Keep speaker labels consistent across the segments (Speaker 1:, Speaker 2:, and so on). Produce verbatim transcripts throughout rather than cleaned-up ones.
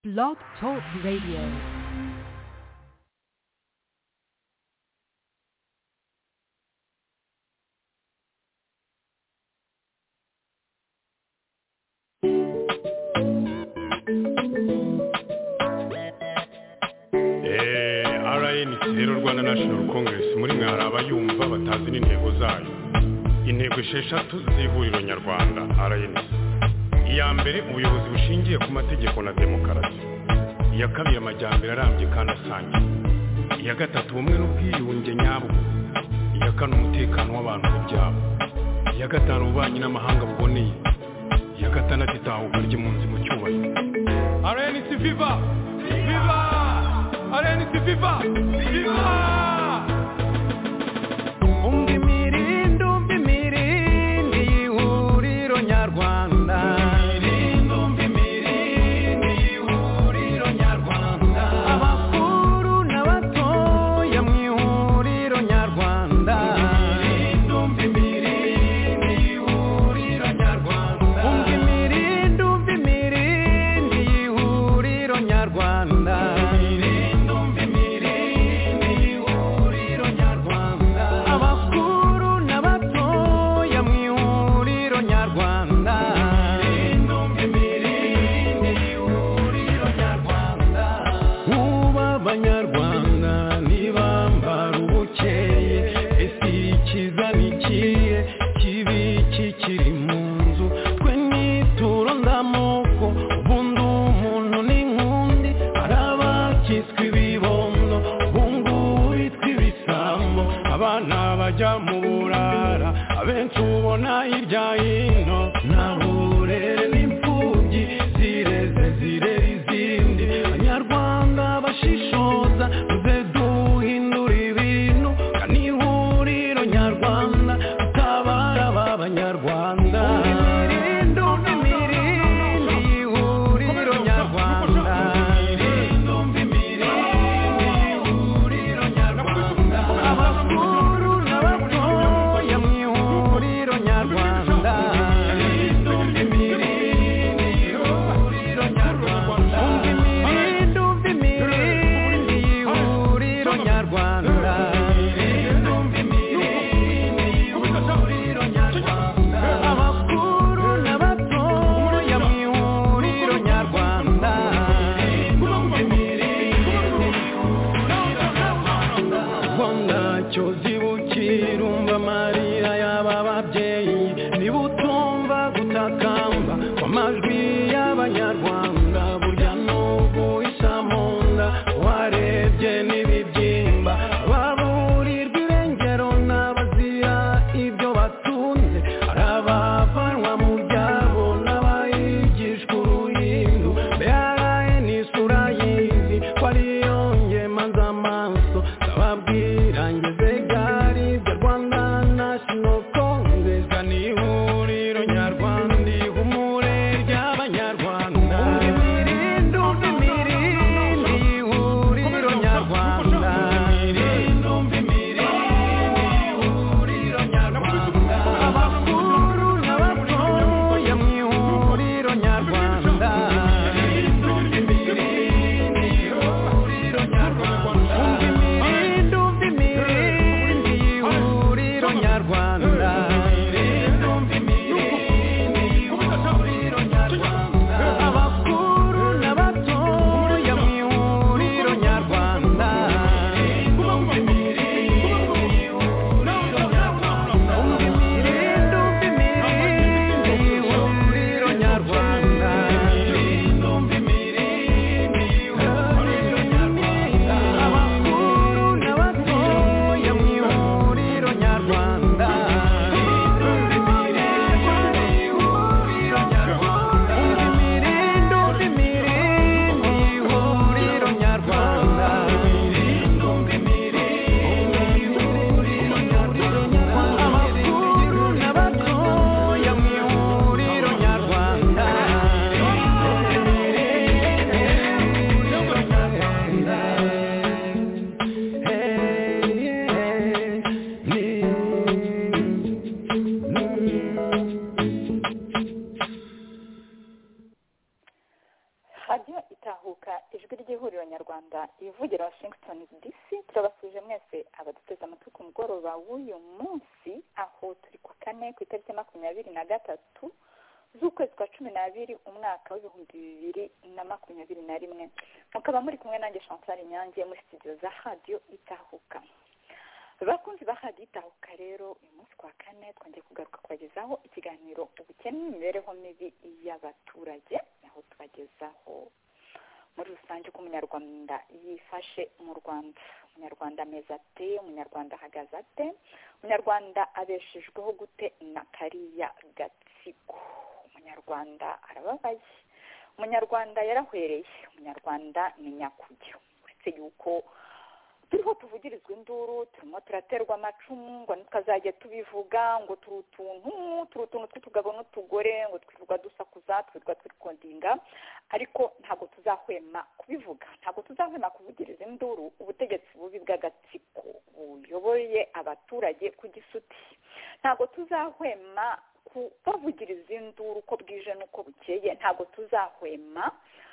Speaker 1: Blog Talk Radio.
Speaker 2: rero Rwanda National Congress muri mwe hari abayumva batazi n'intego zayo. Intego esheshatu z'ihuriro nyarwanda R N C. Iya mbere ubuyobozi bushingiye ku mategeko na demokarasi. Iya kabiri amajyambere arambye kandi asangiye. Iya gatatu ubumwe n'ubwiyunge nyabwo. Iya kane umutekano w'abantu n'ibyabo. Iya gatanu ububanyi n'amahanga buboneye. Iya gatandatu itahuka ry'impunzi mu cyubahiro. R N C Viva! Viva! R N C Viva! Viva!
Speaker 3: Umva imirindi, umva imirindi y'ihuriro nyarwanda. Imirindi, umva imirindi y'ihuriro nyarwanda. Abakuru n'abatoya mu ihuriro nyarwanda. Imirindi, umva imirindi y'ihuriro nyarwanda. Umva imirindi, umva imirindi y'ihuriro nyarwanda. Rwanda
Speaker 1: itahuka ijwi ry'ihuriro nyarwanda ivugira Washington D C. Turabasuje mwese abaduteze amatwi ku mugoroba w'uyu munsi, aho turi ku kane ku itariki makumyabiri na gatatu z'ukwezi kwa cumi n'abiri umwaka w'ibihumbi bibiri na makumyabiri na rimwe. Mukaba muri kumwe nanjye Chantal Nyange muri studio za Radio Itahuka. Bakunzi ba Radio Itahuka rero uyu munsi kwa kane twongeye kugaruka kubagezaho ikiganiro ubukene n'imibereho mibi y'abaturage, aho tubagezaho muri rusange ko umunyarwanda yifashe mu Rwanda. Umunyarwanda ameze ate? Umunyarwanda ahagaze ate? Umunyarwanda abeshejweho gute na kariya gatsiko? Umunyarwanda arababaye, umunyarwanda yarahwereye, umunyarwanda ni nyakujya. Uretse yuko turiho tuvugirizwa induru, turimo turaterwa amacumu ngo tukazajya tubivuga ngo turi utuntu turi utuntu tw'utugabo n'utugore, ngo twirirwa dusakuza, twirirwa twikondinga, ariko ntabwo tuzahwema kubivuga, ntabwo tuzahwema kuvugiriza induru ubutegetsi bubi bw'agatsiko buyoboye abaturage ku gisuti. Ntabwo tuzahwema kubavugiriza induru uko bwije n'uko bukeye, ntabwo tuzahwema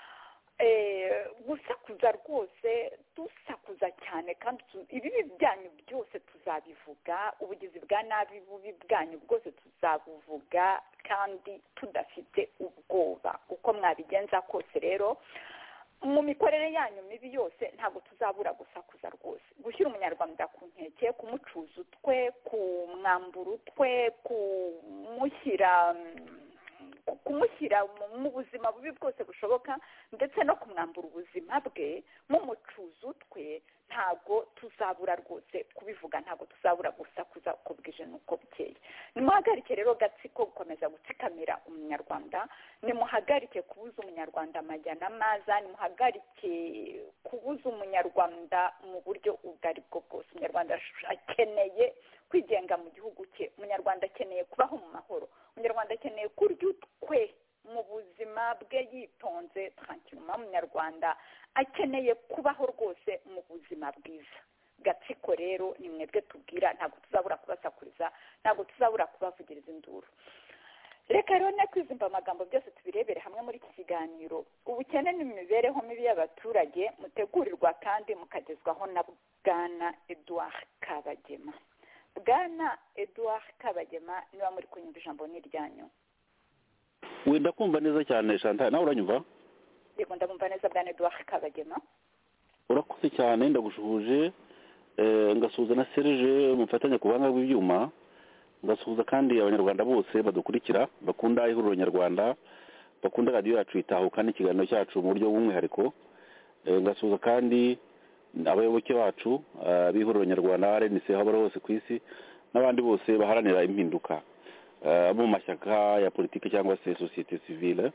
Speaker 1: gusakuza rwose, dusakuza cyane, kandi ibibi byanyu byose tuzabivuga, ubugizi bwa nabi bubi bwanyu bwose tuzabuvuga, kandi tudafite ubwoba. Uko mwabigenza kose rero mu mikorere yanyu mibi yose ntabwo tuzabura gusakuza rwose, gushyira umunyarwanda ku nkeke, kumucuza utwe, kumwambura utwe, kumushyira kumushyira mu buzima bubi bwose bushoboka, ndetse no kumwambura ubuzima bwe mumucuza utwe. Ntabwo tuzabura rwose kubivuga, ntabwo tuzabura gusakuza uko bwije n'uko bukeye. Nimuhagarike rero gatsiko gukomeza gutsikamira umunyarwanda, nimuhagarike kubuza umunyarwanda amajya n'amaza, nimuhagarike kubuza umunyarwanda mu buryo ubwo ari bwo bwose. Umunyarwanda akeneye kwigenga mu gihugu cye, umunyarwanda akeneye kubaho mu mahoro, umunyarwanda akeneye kurya utwe mu buzima bwe yitonze tranquillement. Umunyarwanda akeneye kubaho rwose mu buzima bwiza. Gatsiko rero ni mwebwe tubwira, ntabwo tuzabura kubasakuriza, ntabwo tuzabura kubavugiriza induru. Reka rero ne kwizimba amagambo byose tubirebere hamwe muri iki kiganiro ubukene n'imibereho mibi y'abaturage, mutegurirwa kandi mukagezwaho na Bwana Edouard Kabagema. Bwana Edouard Kabagema, niba muri kunyumva ijambo ni ryanyu.
Speaker 4: Wenda kumva neza cyane Chantal, nawe uranyumva?
Speaker 1: Yego ndabumva neza Bwana Edouard Kabagema.
Speaker 4: Urakoze cyane, ndagushuje, eh ngasuhuza na Serge umufatanya ku banga bw'ibyuma, ngasuhuza kandi abanyarwanda bose badukurikira bakunda ihuriro nyarwanda, bakunda radio yacu Itahuka n'ikiganiro cyacu mu buryo bw'umwihariko. Eh ngasuhuza kandi abayoboke bacu b'ihuriro nyarwanda R N C aho bari hose ku isi, n'abandi bose baharanira impinduka mu mashyaka ya politiki cyangwa se societe civile.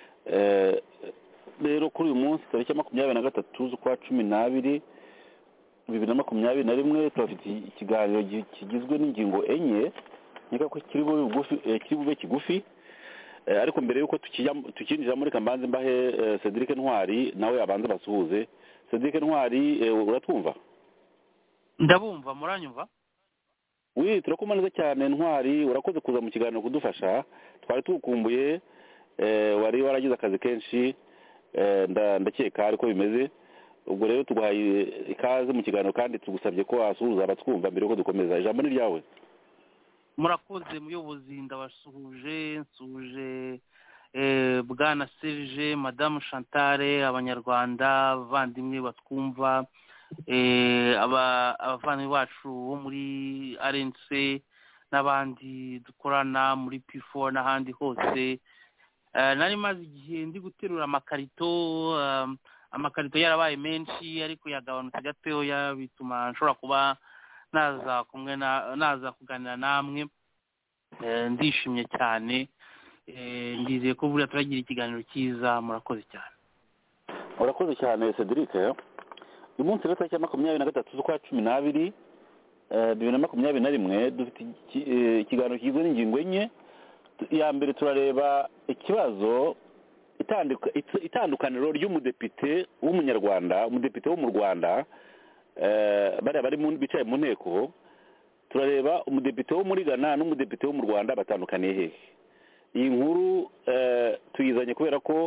Speaker 4: Rero kuri uyu munsi tariki makumyabiri na gatatu z'ukwa cumi n'abiri bibiri na makumyabiri na rimwe turafite ikiganiro kigizwe n'ingingo enye, nkeka ko kiri bube bugufi, kiri bube kigufi, ariko mbere yuko tukinjira muri kambanze mbahe Cedric Ntwari nawe abanze basuhuze. Cedric Ntwari, uratwumva?
Speaker 5: Ndabumva, muranyumva?
Speaker 4: Oui, turakumva neza cyane Ntwari, urakoze kuza mu kiganiro kudufasha. Twari tukumbuye, eh wari waragize akazi kenshi, eh ndakeka ariko bimeze. Ubwo rero tuguhaye ikaze mu kiganiro kandi tugusabye ko wasuhuza abatwumva mbere yuko dukomeza. Ijambo ni ryawe.
Speaker 5: Murakoze muyobozi, ndabasuhuje, nsuje eh Bwana Serge, Madame Chantal, abanyarwanda bavandimwe batwumva, eh aba abavandimwe bacu bo muri R N C n'abandi dukorana muri P four n'ahandi hose. Nari maze igihe ndi guterura amakarito, amakarito yarabaye menshi ariko yagabanutse gatoya, bituma nshobora kuba naza kumwe naza kuganira namwe. Ndishimye cyane, ndizeye ko buriya turagira ikiganiro cyiza. Murakoze cyane.
Speaker 4: Urakoze cyane Cedric. Uyu munsi rero cya makumyabiri na gatatu z'ukwa cumi n'abiri bibiri na makumyabiri na rimwe dufite ikiganiro kigizwe n'ingingo enye. Ya mbere turareba ikibazo itandukaniro ry'umudepite w'umunyarwanda, umudepite wo mu Rwanda, bari bari mu bicaye mu nteko. Turareba umudepite wo muri Ghana n'umudepite wo mu Rwanda batandukaniye hehe. Iyi nkuru tuyizanye kubera ko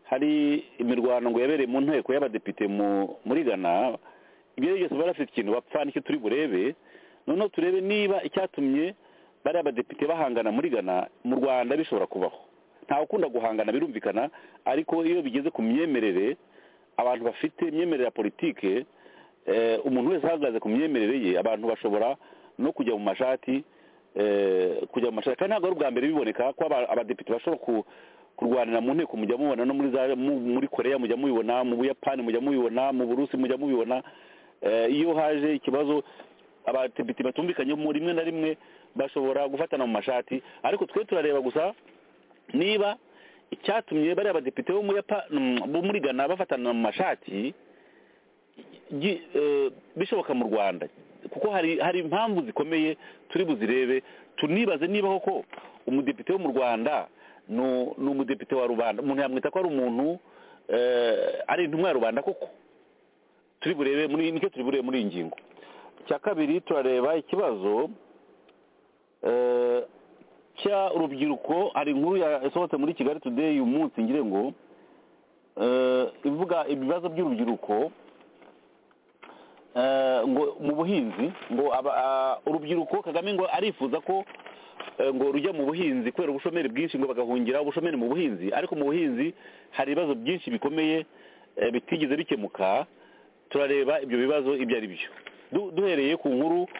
Speaker 4: hari imirwano ngo yabereye mu nteko y'abadepite muri Ghana. Ibyo byose barafite ikintu bapfa nicyo turi burebe, noneho turebe niba icyatumye bari abadepite bahangana muri Ghana mu Rwanda bishobora kubaho. Ntawe ukunda guhangana birumvikana, ariko iyo bigeze ku myemerere abantu bafite imyemerere ya politike, eh, umuntu wese ahagaze ku myemerere ye abantu bashobora no kujya mu mashati, eh, kujya mu mashati. Kandi ntabwo ari ubwa mbere biboneka ko abadepite bashobora ku kurwanira mu nteko, mujya mubona no muri za muri Korea mujya mubibona, mu Buyapani mujya mubibona, mu Burusi mujya mubibona. Eh, iyo haje ikibazo abadepite batumvikanye mu rimwe na rimwe bashobora gufatana mu mashati, ariko twe turareba gusa niba icyatumye bari abadepite bo muri bo muri Ghana bafatana mu mashati bishoboka mu Rwanda, kuko hari hari impamvu zikomeye turi buzirebe, tunibaze niba koko umudepite wo mu Rwanda no n'umudepite wa rubanda umuntu yamwita ko ari umuntu ari intumwa ya rubanda koko. Turi burebe muri nicyo turi burebe muri ingingo. Cya kabiri turareba ikibazo eh cya urubyiruko. Hari inkuru yasohotse muri Kigali Today uyu munsi ngire ngo eh ivuga ibibazo by'urubyiruko eh ngo mu buhinzi, ngo urubyiruko Kagame ngo arifuza ko ngo rujya mu buhinzi kubera ubushomeri bwinshi, ngo bagahungira ubushomeri mu buhinzi, ariko mu buhinzi hari ibibazo byinshi bikomeye bitigeze bikemuka. Turareba ibyo bibazo ibyo ari byo, duhereye ku nkuru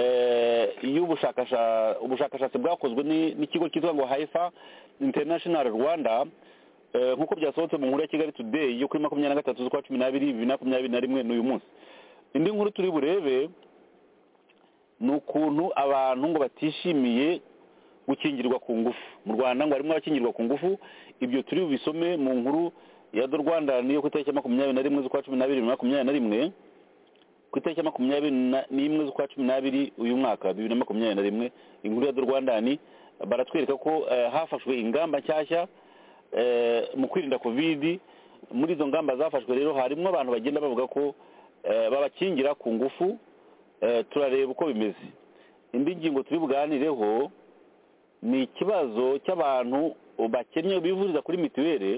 Speaker 4: y'ubushakashatsi bwakozwe n'ikigo cyitwa ngo Haifa International Rwanda, nk'uko byasohotse mu nkuru ya Kigali Today yo kuri makumyabiri na gatatu z'ukwa cumi n'abiri bibiri na makumyabiri na rimwe n'uyu munsi. Indi nkuru turi burebe ni ukuntu abantu ngo batishimiye gukingirwa ku ngufu mu Rwanda, ngo harimo abakingirwa ku ngufu. Ibyo turi bubisome mu nkuru ya do Rwanda niyo ku itariki ya makumyabiri na rimwe z'ukwa cumi n'abiri bibiri na makumyabiri na rimwe, ku itariki ya makumyabiri n'imwe z'ukwa cumi n'abiri uyu mwaka bibiri na makumyabiri na rimwe. Inkuru ya do Rwanda ni baratwereka ko hafashwe ingamba nshyashya mu kwirinda covid. Muri izo ngamba zafashwe rero harimo abantu bagenda bavuga ko babakingira ku ngufu. Turareba uko bimeze. Indi ngingo turi buganireho ni ikibazo cy'abantu bakennye bivuriza kuri mituweli,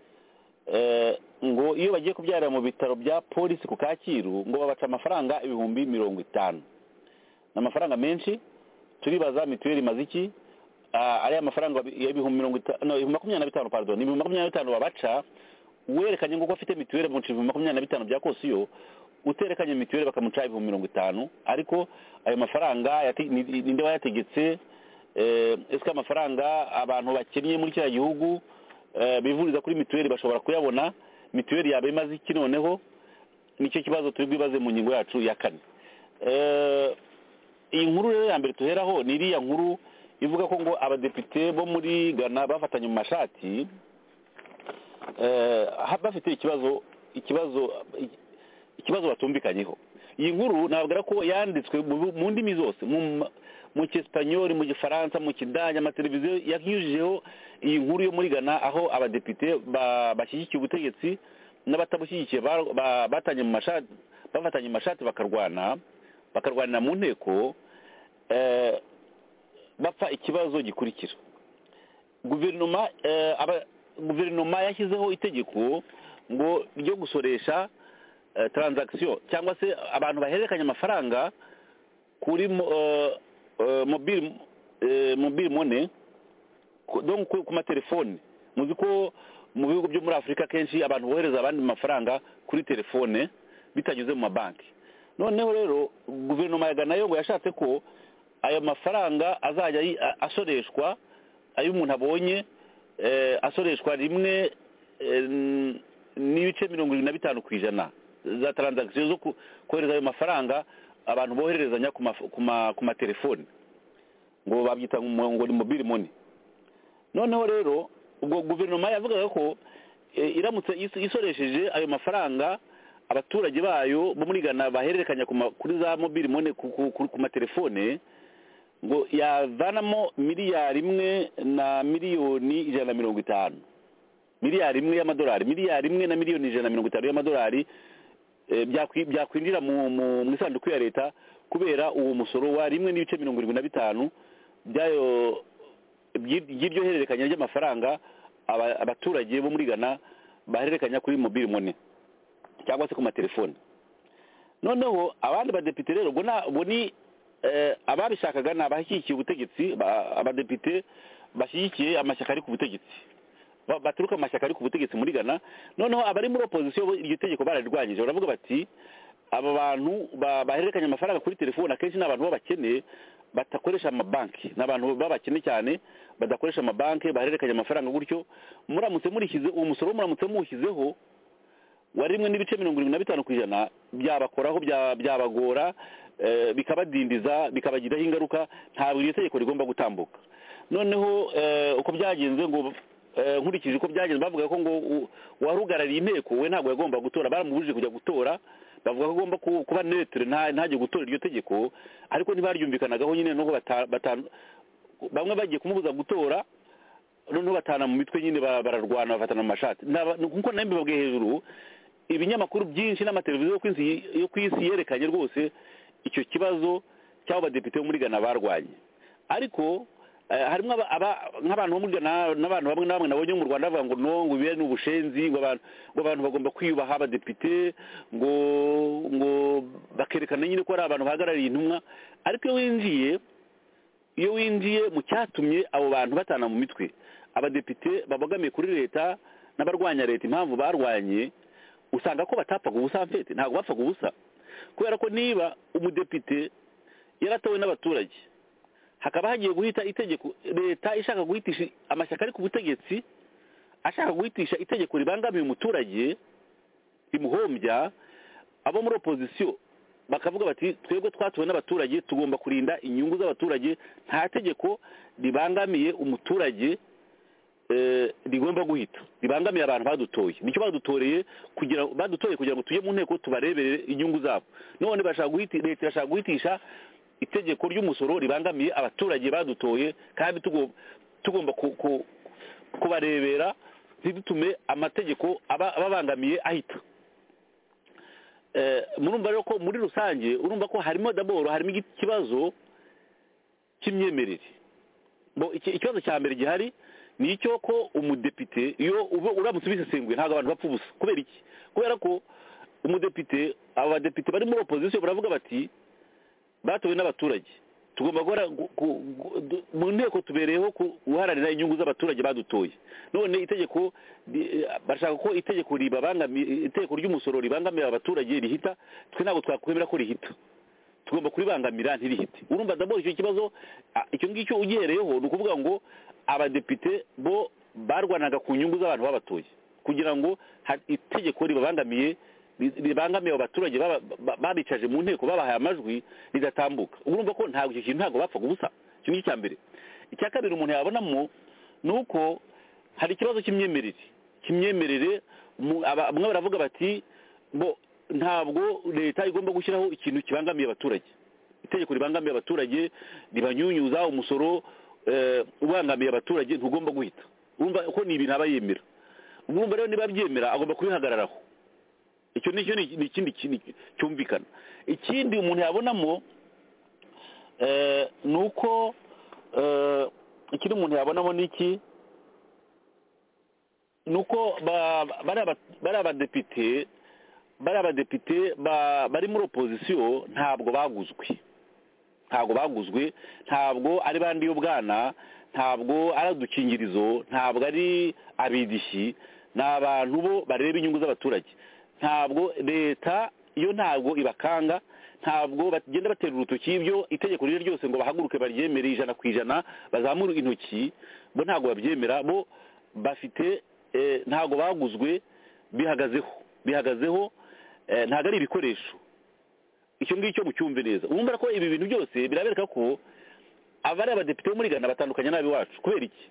Speaker 4: ngo iyo bagiye kubyarira mu bitaro bya polisi ku Kacyiru ngo babaca amafaranga ibihumbi mirongo itanu. N'amafaranga menshi. Turibaza mituweli imaze iki? Ari amafaranga y'ibihumbi mirongo itanu no makumyabiri na bitanu pardon ibihumbi makumyabiri na bitanu babaca, werekanye ngo afite mituweli mu ibihumbi makumyabiri na bitanu bya kosiyo, uterekanye mituweli bakamuca ibihumbi mirongo itanu. Ariko ayo mafaranga ninde wayategetse? Ese amafaranga abantu bakennye muri cya gihugu bivuriza kuri mituweli bashobora kuyabona? Mituweli yaba imaze iki noneho? Nicyo kibazo turi bwibaze mu ngingo yacu ya kane. Iyi nkuru rero ya mbere tuheraho ni iriya nkuru ivuga ko ngo abadepite bo muri Ghana bafatanye mu mashati bafite ikibazo ikibazo ikibazo batumvikanyeho. Iyi nkuru nabwira ko yanditswe mu ndimi zose, mu Cyesipanyoli, mu Gifaransa, mu Kidage. Amateleviziyo yakijujeho iyi nkuru yo muri Ghana, aho abadepite bashyigikiye ubutegetsi n'abatabushyigikiye batanye mu mashati bafatanye mu mashati bakarwana bakarwanira mu nteko bapfa ikibazo gikurikira. Guverinoma guverinoma yashyizeho itegeko ngo ryo gusoresha transaction cyangwa se abantu bahererekanya amafaranga kuri mobile mobile money, donc ku matelefone. Muzi ko mu bihugu byo muri Afurika kenshi abantu bohereza abandi amafaranga kuri telefone bitanyuze mu mabanki. Noneho rero guverinoma ya Ghana yo ngo yashatse ko ayo mafaranga azajya asoreshwa, ayo umuntu abonye asoreshwa rimwe n'ibice mirongo irindwi na bitanu ku ijana za transaction zo kohereza ayo mafaranga abantu bohererezanya ku matelefone, ngo babyita ngo ni mobile money. Noneho rero ubwo guverinoma yavugaga ko iramutse isoresheje ayo mafaranga abaturage bayo bo muri Ghana bahererekanya kuri za mobile money ku matelefone, ngo yavanamo miliyari imwe na miliyoni ijana na mirongo itanu. Miliyari imwe y'amadolari, miliyari imwe na miliyoni ijana na mirongo itanu y'amadolari byakwinjira mu isanduku ya leta kubera uwo musoro wa rimwe n'ibice mirongo irindwi na bitanu byayo by'iryo hererekanya ry'amafaranga abaturage bo muri Ghana bahererekanya kuri mobile money cyangwa se ku matelefone. Noneho abandi badepite rero ubwo ni ababishakaga ni abashyigikiye ubutegetsi, abadepite bashyigikiye amashyaka ari ku butegetsi, baturuka amashyaka ari ku butegetsi muri Ghana. Noneho abari muri opposition iryo tegeko bararirwanyije, baravuga bati aba bantu bahererekanya amafaranga kuri telefone akenshi n'abantu b'abakene batakoresha amabanki, n'abantu b'abakene cyane badakoresha amabanki, bahererekanya amafaranga gutyo. Muramutse murishyize uwo musoro muramutse muwushyizeho wari rimwe n'ibice mirongo irindwi na bitanu ku ijana, byabakoraho byabagora, bikabadindiza, bikabagiraho ingaruka, ntabwo iryo tegeko rigomba gutambuka. Noneho uko byagenze ngo nkurikije uko byagenze bavuga ko ngo warugarariye inteko we ntabwo yagomba gutora, baramubujije kujya gutora, bavuga ko agomba kuba neutre ntajye gutora iryo tegeko, ariko ntibaryumvikanagaho nyine nuko batanu bamwe bagiye kumubuza gutora, noneho batana mu mitwe nyine bararwana bafatana mu mashati. Nkuko nambe babwiye hejuru, ibinyamakuru byinshi n'amateleviziyo yo ku isi yerekanye rwose icyo kibazo cy'abo badepite bo muri Ghana barwanye. Ariko harimo nk'abantu bo muri Ghana n'abantu bamwe na bamwe nabonye mu Rwanda bavuga ngo no, ngo ibere n'ubushenzi, ngo abantu bagomba kwiyubaha abadepite, ngo ngo bakerekana nyine ko ari abantu bahagarariye intumwa. Ariko iyo winjiye iyo winjiye mu cyatumye abo bantu batana mu mitwe, abadepite babogamiye kuri leta n'abarwanya leta, impamvu barwanye usanga ko batapfaga ubusa, mfete ntabwo bapfaga ubusa, kubera ko niba umudepite yaratowe n'abaturage hakaba hagiye guhita itegeko, leta ishaka guhitisha amashyaka ari ku butegetsi ashaka guhitisha itegeko ribangamiye umuturage rimuhombya, abo muri opposition bakavuga bati twebwe twatowe n'abaturage tugomba kurinda inyungu z'abaturage, nta tegeko ribangamiye umuturage rigomba guhita, ribangamiye abantu badutoye. Nicyo badutoreye kugira badutoye kugira ngo tujye mu nteko tubarebere inyungu zabo. None bashaka guhita, leta irashaka guhitisha itegeko ry'umusoro ribangamiye abaturage badutoye, kandi tugomba kubarebera ntibitume amategeko ababangamiye ahita. Murumva rero ko muri rusange urumva ko harimo daboro harimo ikibazo cy'imyemerere. Ikibazo cya mbere gihari ni icyo ko umudepite iyo uramutse ubisesenguye ntabwo abantu bapfa ubusa. Kubera iki? Kubera ko umudepite, abadepite bari muri opposition baravuga bati batowe n'abaturage, tugomba gukora mu nteko tubereyeho guharanira inyungu z'abaturage badutoye. None itegeko bashaka ko itegeko ribabangamiye, itegeko ry'umusoro ribangamiye abaturage rihita, twe ntabwo twakwemera ko rihita, tugomba kuribangamira ntirihite. Urumva daboro icyo kibazo icyo ngicyo ugihereyeho ni ukuvuga ngo abadepite bo barwanaga ku nyungu z'abantu babatoye kugira ngo itegeko ribabangamiye ribangamiye abaturage babicaje mu nteko babahaye amajwi ridatambuka. Urumva ko ntabwo icyo kintu ntabwo bapfaga ubusa. Icyo ni icya mbere. Icya kabiri umuntu yabonamo ni uko hari ikibazo cy'imyemerere cy'imyemerere bamwe baravuga bati bo ntabwo leta igomba gushyiraho ikintu kibangamiye abaturage, itegeko ribangamiye abaturage ribanyunyuza umusoro ubangamiye abaturage ntugomba guhita. Urumva ko ni ibintu aba yemera. Urumva rero niba byemera agomba kubihagararaho. Icyo nicyo ni ikindi kintu cyumvikana. Ikindi umuntu yabonamo ni uko ikindi umuntu yabonamo ni iki, ni uko bari abadepite bari abadepite bari muri opposition ntabwo baguzwe ntabwo baguzwe ntabwo ari bandi y'ubwana, ntabwo ari udukingirizo, ntabwo ari abidishyi, ni abantu bo bareba inyungu z'abaturage. Ntabwo leta iyo ntabwo ibakanga, ntabwo bagenda batera urutoki ibyo itegeko riri ryose ngo bahaguruke baryemere ijana ku ijana bazamura intoki, bo ntabwo babyemera. Bo bafite ntabwo baguzwe, bihagazeho bihagazeho ntabwo ari ibikoresho. Icyo ngicyo mucyumve neza. Urumva ko ibi bintu byose birabereka ko abari abadepite bo muri Ghana batandukanye nabi wacu. Kubera iki?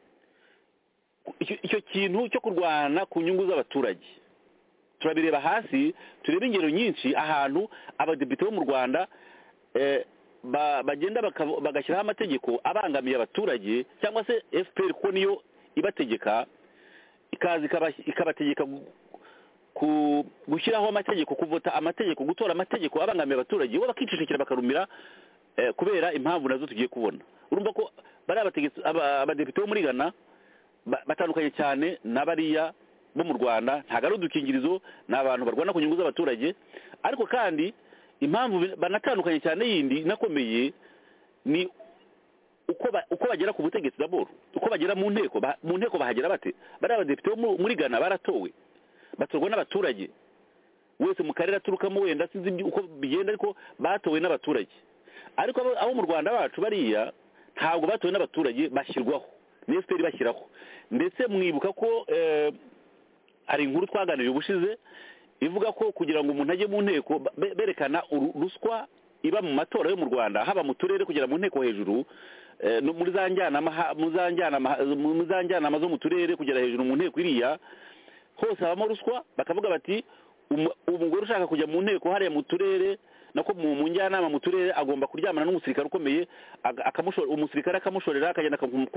Speaker 4: Icyo kintu cyo kurwana ku nyungu z'abaturage turabireba hasi, tureba ingero nyinshi ahantu abadepite bo mu Rwanda bagenda bagashyiraho amategeko abangamiye abaturage, cyangwa se F P R ko niyo ibategeka ikaza ikabategeka gushyiraho amategeko, kuvota amategeko, gutora amategeko abangamiye abaturage, bo bakicecekera bakarumira kubera impamvu nazo tugiye kubona. Urumva ko bari abadepite bo muri Ghana batandukanye cyane n'abariya bo mu Rwanda ntago ari udukingirizo ni abantu barwana ku nyungu z'abaturage ariko kandi impamvu banatandukanye cyane yindi nakomeye ni uko uko bagera ku butegetsi d'abord uko bagera mu nteko mu nteko bahagera bate bari abadepite muri Ghana baratowe batorwa n'abaturage wese mu karere aturukamo wenda sinzi uko bigenda ariko batowe n'abaturage ariko abo mu Rwanda bacu bariya ntabwo batowe n'abaturage bashyirwaho ni F P R bashyiraho ndetse mwibuka ko hari inkuru twaganiriye ubushize ivuga ko kugira ngo umuntu ajye mu nteko berekana ruswa iba mu matora yo mu Rwanda haba mu turere kugera mu nteko hejuru muri za njyanama mu za njyanama zo mu turere kugera hejuru mu nteko iriya hose habamo ruswa bakavuga bati umugore ushaka kujya mu nteko hariya mu turere nako mu njyanama mu turere agomba kuryamana n'umusirikare ukomeye umusirikare akamushorera akagenda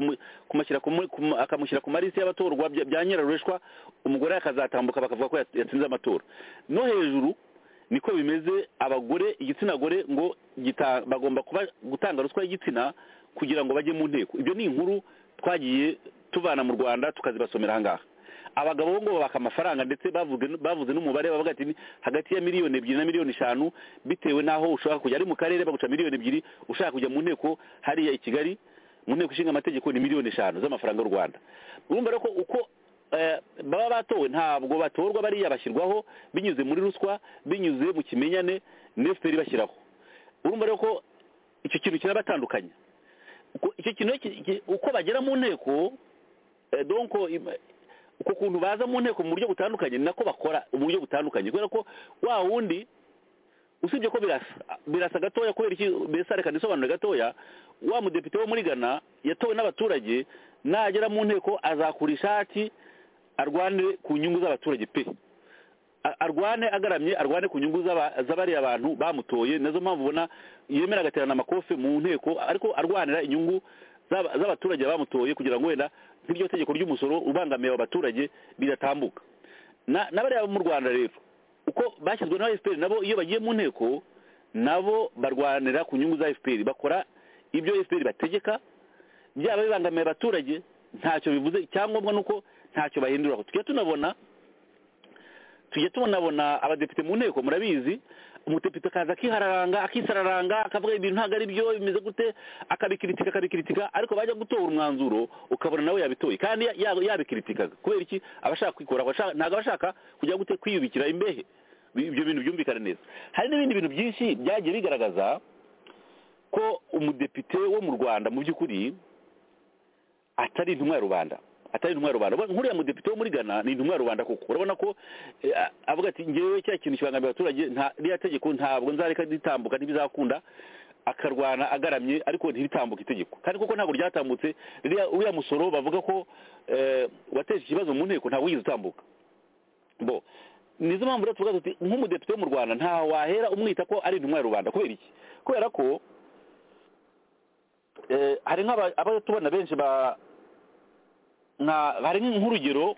Speaker 4: akamushyira ku marisi y'abatorwa bya nyirarureshwa umugore akazatambuka bakavuga ko yatsinze amatora no hejuru niko bimeze abagore igitsina gore ngo bagomba kuba gutanga ruswa y'igitsina kugira ngo bajye mu nteko ibyo ni inkuru twagiye tuvana mu Rwanda tukazibasomera ahangaha abagabo ngo baka amafaranga ndetse bavuze bavuze n'umubare bavuga ati hagati ya miliyoni ebyiri na miliyoni eshanu bitewe naho ushaka kujya ari mu karere baguca miliyoni ebyiri ushaka kujya mu nteko hariya i Kigali mu nteko ishinga amategeko ni miliyoni eshanu z'amafaranga y'u Rwanda urumva rero ko uko baba batowe ntabwo batorwa bariya bashyirwaho binyuze muri ruswa binyuze mu kimenyane F P R bashyiraho urumva rero ko icyo kintu kirabatandukanye icyo kintu uko bagera mu nteko donc uko kuntu baza mu nteko mu buryo butandukanye nako bakora mu buryo butandukanye kubera ko wa wundi usibye ko birasa birasa gatoya kubera iki mbese reka ndisobanure gatoya wa mudepite wo muri Ghana yatowe n'abaturage nagera mu nteko azakura ishati arwane ku nyungu z'abaturage pe arwane agaramye arwane ku nyungu z'abari abantu bamutoye nazo mpamvu ubona yemera agaterana amakofe mu nteko ariko arwanira inyungu z'abaturage bamutoye kugira ngo wenda nk'iryo tegeko ry'umusoro ubangamiye abaturage biratambuka n'abariya mu Rwanda rero uko bashyizwe na F P R nabo iyo bagiye mu nteko nabo barwanira ku nyungu za F P R bakora ibyo F P R bategeka byaba bibangamiye abaturage ntacyo bivuze icyangombwa nuko ntacyo bahindura tujya tunabona tujya tunabona abadepite mu nteko murabizi umudepite akaza akihararanga akisararanga akavuga ibintu ntabwo ari byo bimeze gute akabikiritika akabikiritika ariko bajya gutora umwanzuro ukabona nawe yabitoye kandi yabikritikaga kubera iki abashaka kwikora ntabwo abashaka kujya gute kwiyubikira imbehe ibyo bintu byumvikana neza hari n'ibindi bintu byinshi byagiye bigaragaza ko umudepite wo mu Rwanda mu by'ukuri atari intumwa ya rubanda atari intumwa ya rubanda nkuriya mudepite wo muri Ghana ni intumwa ya rubanda koko urabona ko avuga ati ngewe cya kintu kibangamiye abaturage nta riya tegeko ntabwo nzareka ritambuka ntibizakunda akarwana agaramye ariko ntiritambuka itegeko kandi koko ntabwo ryatambutse uriya musoro bavuga ko wateje ikibazo mu nteko ntabwo wigeze utambuka bo nizo mpamvu rero tuvuga tuti nk'umudepite wo mu Rwanda nta wahera umwita ko ari intumwa ya rubanda kubera iki kubera ko hari nk'aba tubona benshi ba hari nk'urugero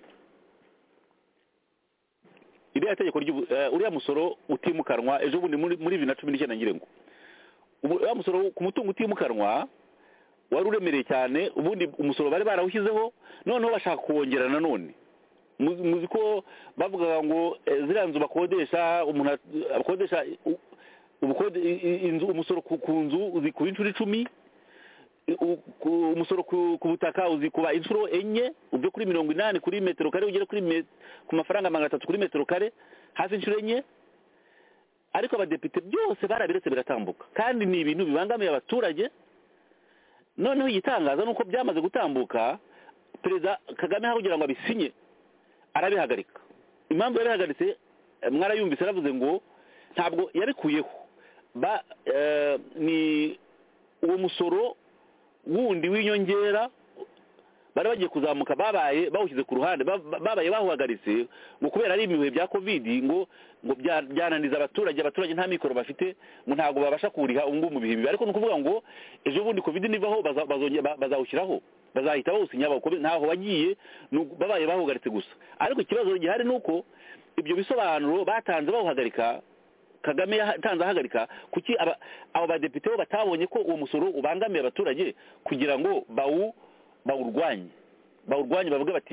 Speaker 4: iriya tegeko uriya musoro utimukanwa ejo bundi muri bibiri na cumi n'icyenda ngire ngo uriya musoro ku mutungo utimukanwa wari uremereye cyane ubundi umusoro bari barawushyizeho noneho bashaka kuwongera nanone muzi ko bavugaga ngo ziriya nzu bakodesha umuntu akodesha umusoro ku nzu uzikuba inshuro icumi umusoro ku butaka uzikuba inshuro enye uve kuri mirongo inani kuri metero kare ugere kuri ku mafaranga magana atatu kuri metero kare hafi inshuro enye ariko abadepite byose barabiretse biratambuka kandi ni ibintu bibangamiye abaturage noneho igitangaza nuko byamaze gutambuka perezida Kagame aho kugira ngo abisinye arabihagarika impamvu yarabihagaritse mwarayumvise aravuze ngo ntabwo yabikuyeho ba ni uwo musoro wundi w'inyongera bari bagiye kuzamuka babaye bawushyize ku ruhande babaye bahuhagaritse ngo kubera ari ibihe bya covid ngo ngo byananiza abaturage abaturage nta mikoro bafite ngo ntabwo babasha kuriha ubu mu bihe bibi ariko nukuvuga ngo ejo bundi covid nivaho bazawushyiraho bazahita bawusinya ntaho bagiye babaye bahuhagaritse gusa ariko ikibazo gihari nuko ibyo bisobanuro batanze bawuhagarika Kagame yatanze ahagarika kuki abo badepite bo batabonye ko uwo musoro ubangamiye abaturage kugira ngo bawu bawurwanye bawurwanye bavuga bati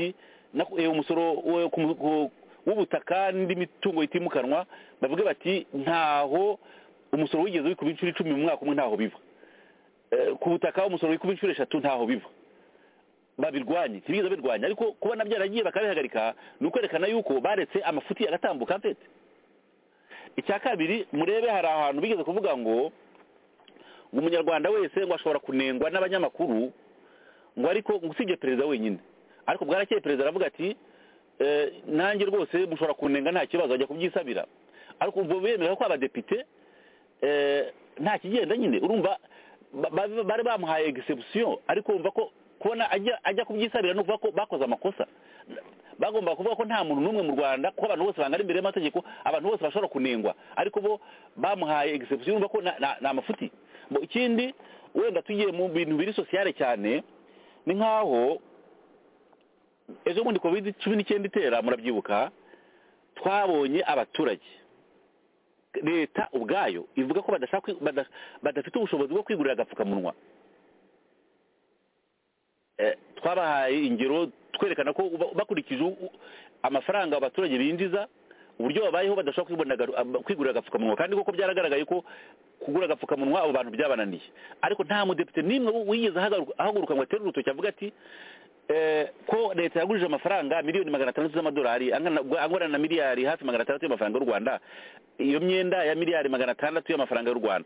Speaker 4: umusoro w'ubutaka n'indi mitungo itimukanwa bavuga bati ntaho umusoro wigeze wikuba inshuro icumi mu mwaka umwe ntaho biva, ku butaka umusoro wikuba inshuro eshatu ntaho biva, babirwanye ntibigeze birwanya. Ariko kubona byaragiye bakabihagarika ni ukwerekana yuko baretse amafuti agatambuka mfete. Icya kabiri, murebe hari ahantu bigeze kuvuga ngo umunyarwanda wese ngo ashobora kunengwa n'abanyamakuru ngo ariko usibye perezida wenyine, ariko bwarakeye perezida aravuga ati nanjye rwose mushobora kunenga nta kibazo, ajya kubyisabira. Ariko ubwo bemera ko abadepite nta kigenda nyine, urumva bari bamuhaye exception, ariko urumva ko kubona ajya ajya kubyisabira no kuvuga ko bakoze amakosa. Bagomba kuvuga ko nta muntu n'umwe mu Rwanda, ko abantu bose bangana imbere y'amategeko, abantu bose bashobora kunengwa, ariko bo bamuhaye exception, urumva ko na amafuti. Ikindi wenda tugiye mu bintu biri sociale cyane, ni nkaho ejo bundi covid cumi n'icyenda itera, murabyibuka, twabonye abaturage, leta ubwayo ivuga ko badashaka badafite ubushobozi bwo kwigurira agapfukamunwa. Twabahaye ingero twerekana ko bakurikije amafaranga abaturage binjiza, uburyo babayeho badashobora kwigurira agapfukamunwa, kandi koko byaragaragaye ko kugura agapfukamunwa abo bantu byabananiye. Ariko nta mudepite nimwe wigeze ahaguruka ngo atere urutoki avuga ati ko leta yagurije amafaranga miliyoni magana atandatu z'amadolari angana na miliyari hafi magana atandatu y'amafaranga y'u Rwanda, iyo myenda ya miliyari magana atandatu y'amafaranga y'u Rwanda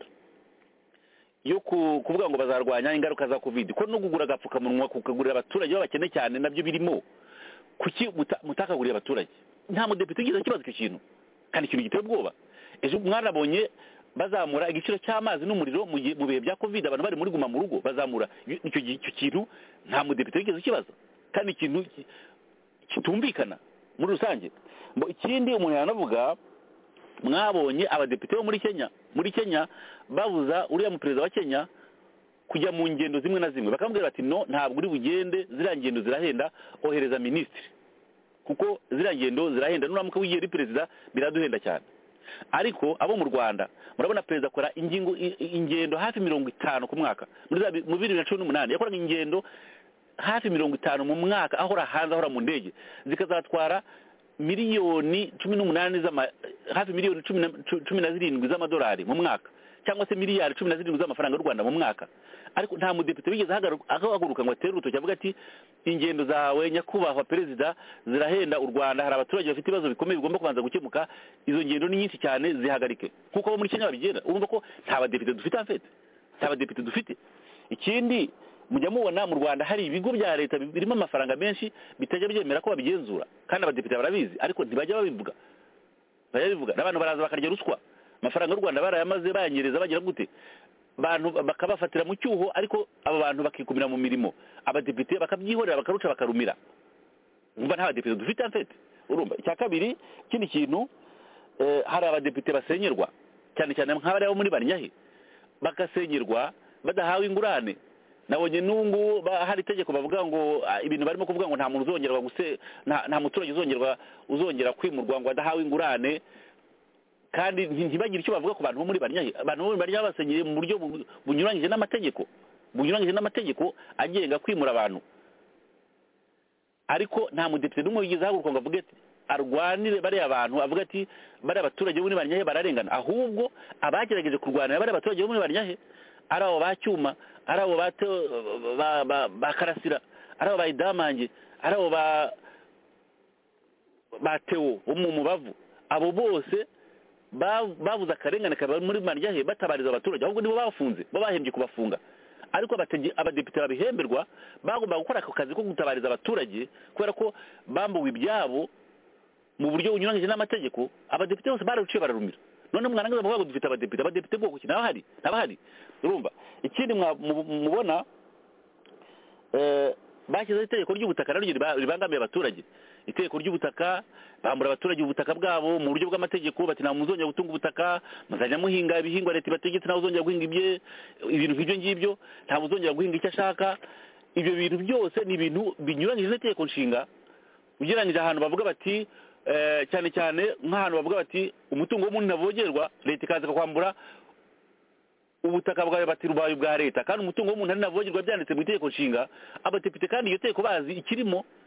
Speaker 4: yo kuvuga ngo bazarwanya ingaruka za covid, ko no kugura agapfukamunwa kukagurira abaturage b'abakene cyane nabyo birimo, kuki mutakagurira abaturage? Nta mudepite ugize ikibazo icyo kintu, kandi ikintu giteye ubwoba. Ejo mwarabonye bazamura igiciro cy'amazi n'umuriro mu bihe bya covid, abantu bari muri guma mu rugo bazamura icyo icyo kintu, nta mudepite ugize ikibazo, kandi ikintu kitumvikana muri rusange. Ikindi umuntu yanavuga, mwabonye abadepite bo muri Kenya muri Kenya babuza uriya mu perezida wa Kenya kujya mu ngendo zimwe na zimwe, bakamubwira bati no, ntabwo uri bugende, ziriya ngendo zirahenda, ohereza minisitiri, kuko ziriya ngendo zirahenda, nuramuka wigiye uri perezida biraduhenda cyane. Ariko abo mu Rwanda murabona perezida akora ingingo ingendo hafi mirongo itanu ku mwaka. Mu bibiri na cumi n'umunani yakoraga ingendo hafi mirongo itanu mu mwaka, ahora hanze, ahora mu ndege, zikazatwara miliyoni cumi n'umunani z'ama hafi miliyoni cumi na zirindwi z'amadolari mu mwaka, cyangwa se miliyari cumi na zirindwi z'amafaranga y'u Rwanda mu mwaka. Ariko nta mudepite wigeze ahaguruka ngo atere urutoki avuga ati ingendo zawe nyakubahwa perezida zirahenda u Rwanda, hari abaturage bafite ibibazo bikomeye bigomba kubanza gukemuka, izo ngendo ni nyinshi cyane, zihagarike, kuko abo muri Kenya babigenda. Urumva ko nta badepite dufite afete, nta badepite dufite. Ikindi mujya mubona mu Rwanda hari ibigo bya leta birimo amafaranga menshi bitajya byemera ko babigenzura, kandi abadepite barabizi, ariko ntibajya babivuga bajya bivuga n'abantu baraza bakarya ruswa. Amafaranga y'u Rwanda barayamaze bayanyereza, bagira gute, bantu bakabafatira mu cyuho, ariko abo bantu bakikumira mu mirimo, abadepite bakabyihorera bakaruca bakarumira. Umva nta badepite dufite afete. Urumva icya kabiri, ikindi kintu, hari abadepite basenyerwa cyane cyane nk'abari abo muri Banyahe, bagasenyerwa badahawe ingurane. Nabonye nungu hari itegeko bavuga ngo ibintu barimo kuvuga ngo nta muntu uzongerwa guse nta muturage uzongerwa uzongera kwimurwa ngo adahawe ingurane, kandi ntibagire icyo bavuga ku bantu bo muri Banyahe. Abantu bo muri Banyahe basenyeye mu buryo bunyuranyije n'amategeko bunyuranyije n'amategeko agenga kwimura abantu, ariko nta mudepite n'umwe wigeze ahaguruka ngo avuge ati arwanire bariya abantu, avuga ati bariya abaturage bo muri Banyahe bararengana. Ahubwo abagerageje kurwanira bariya abaturage bo muri Banyahe, ari abo bacyuma, ari abo ba Karasira, ari abo bayidamange, ari abo ba Theo bo mu Mubavu, abo bose babuze akarengane kaba muri Banyahe batabariza abaturage, ahubwo nibo bafunze, bo bahembye kubafunga. Ariko abadepite babihemberwa bagomba gukora ako kazi ko gutabariza abaturage, kubera ko bambuwe ibyabo mu buryo bunyuranyije n'amategeko. Abadepite bose bararuciye bararumira. None mwarangiza muvuga ngo dufite abadepite, abadepite bwoko ki? Nabahari nabahari urumva. Ikindi mubona eh bashyizeho itegeko ry'ubutaka naryo ribangamiye abaturage. Itegeko ry'ubutaka bambura abaturage ubutaka bwabo mu buryo bw'amategeko, bati nta muzongera gutunga ubutaka, muzajya muhinga ibihingwa leta ibategetse, nta uzongera guhinga ibye ibintu nk'ibyo ngibyo, nta muzongera guhinga icyo ashaka. Ibyo bintu byose ni ibintu binyuranyije n'itegeko nshinga. Ugereranyije ahantu bavuga bati cyane cyane nk'ahantu bavuga bati umutungo w'umuntu ntavogerwa, leta ikaza kwambura ubutaka bwawe bati rubaye bwa leta, kandi umutungo w'umuntu ari ntavogerwa byanditse mu itegeko nshinga. Abadepite kandi iyo tegeko bazi ikirimo,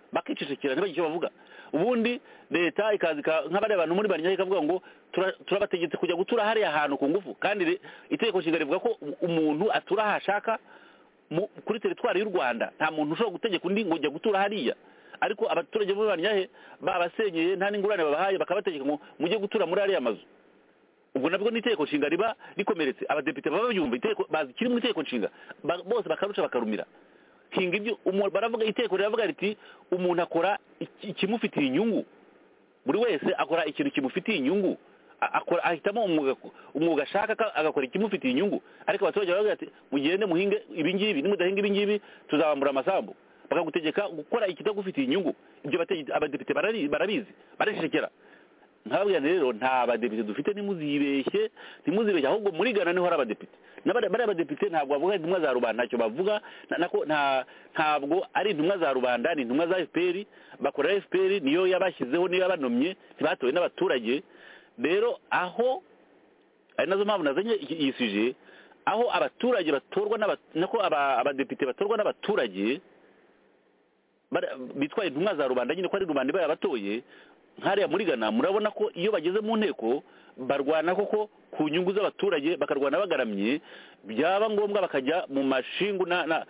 Speaker 4: bakicecekera ntibagire icyo bavuga. Ubundi leta ikazi nk'abari abantu muri Banyahe ikavuga ngo turabategetse kujya gutura hariya ahantu ku ngufu, kandi itegeko nshinga rivuga ko umuntu atura ahashaka kuri teritwari y'u Rwanda, nta muntu ushobora gutegeka undi ngo ujya gutura hariya. Ariko abaturage muri Banyahe babasenyeye nta n'ingurane babahaye, bakabategeka ngo mujye gutura muri hariya mazu. Ubwo nabwo n'itegeko nshinga riba rikomeretse, abadepite baba babyumva itegeko bazi kiri mu itegeko nshinga bose bakarusha bakarumira. Hinga ibyo baravuga itegeko riravuga riti umuntu akora ikimufitiye inyungu, buri wese akora ikintu kimufitiye inyungu, akora ahitamo umwuga umwuga ashaka agakora ikimufitiye inyungu. Ariko abaturage baravuga ati mugende muhinge ibi ngibi, nimudahinga ibi ngibi tuzabambura amasambu, bakagutegeka gukora ikitagufitiye inyungu. Ibyo abadepite barabizi barishekera. Nkababwira rero nta badepite dufite, nimuzibeshye nimuzibeshye ahubwo muri Ghana niho hari abadepite. N'abari abadepite ntabwo bavuga intumwa za rubanda, ntacyo bavuga, nako nta ntabwo ari intumwa za rubanda, ni intumwa za F P R, bakora F P R niyo yabashyizeho, niyo yabanomye, ntibatowe n'abaturage. Rero aho ari nazo mpamvu nazanye iyi suje, aho abaturage batorwa nako abadepite batorwa n'abaturage bitwaye intumwa za rubanda, nyine ko ari rubanda bayabatoye. Nkariya muri Ghana murabona ko iyo bageze mu nteko barwana koko ku nyungu z'abaturage, bakarwana bagaramye, byaba ngombwa bakajya mu mashingu na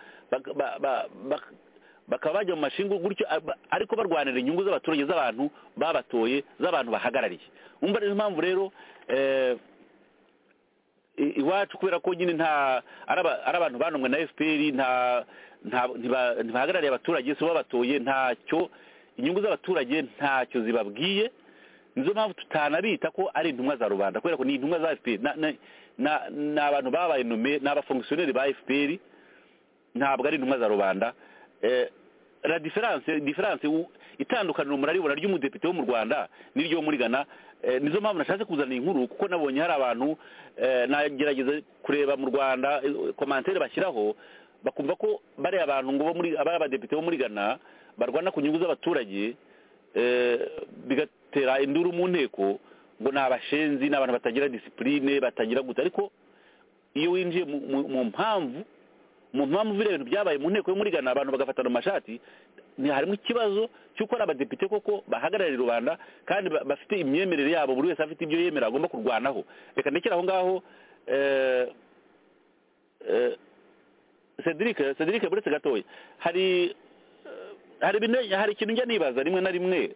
Speaker 4: bakaba bajya mu mashingu gutyo, ariko barwanira inyungu z'abaturage, z'abantu babatoye, z'abantu bahagarariye. Umva rero impamvu rero iwacu kubera ko nyine nta ari abantu banomwe na F P R, nta ntibahagarariye abaturage, so babatoye ntacyo inyungu z'abaturage ntacyo zibabwiye. Nizo mpamvu tutanabita ko ari intumwa za rubanda, kubera ko ni intumwa za F P R, ni abantu babaye nome, ni abafonkisiyoneri ba F P R, ntabwo ari intumwa za rubanda. La difference difference itandukaniro muraribona ry'umudepite wo mu Rwanda n'iryo muri Ghana. Nizo mpamvu nashatse kuzana inkuru, kuko nabonye hari abantu nagerageza kureba mu Rwanda commentaire bashyiraho, bakumva ko bari abantu ngo bo muri abadepite bo muri Ghana barwana ku nyungu z'abaturage, bigatera induru mu nteko ngo ni abashenzi, n'abantu batagira discipline, batagira guta. Ariko iyo winjiye mu mpamvu mu mpamvu ibintu byabaye mu nteko yo muri Ghana, abantu bagafatana amashati, ni harimo ikibazo cy'uko ari abadepite koko bahagararira rubanda, kandi bafite imyemerere yabo, buri wese afite ibyo yemera agomba kurwanaho. Reka ndekera aho ngaho. Cedric Cedric buretse gatoya, hari hari hari ikintu njya nibaza rimwe na rimwe,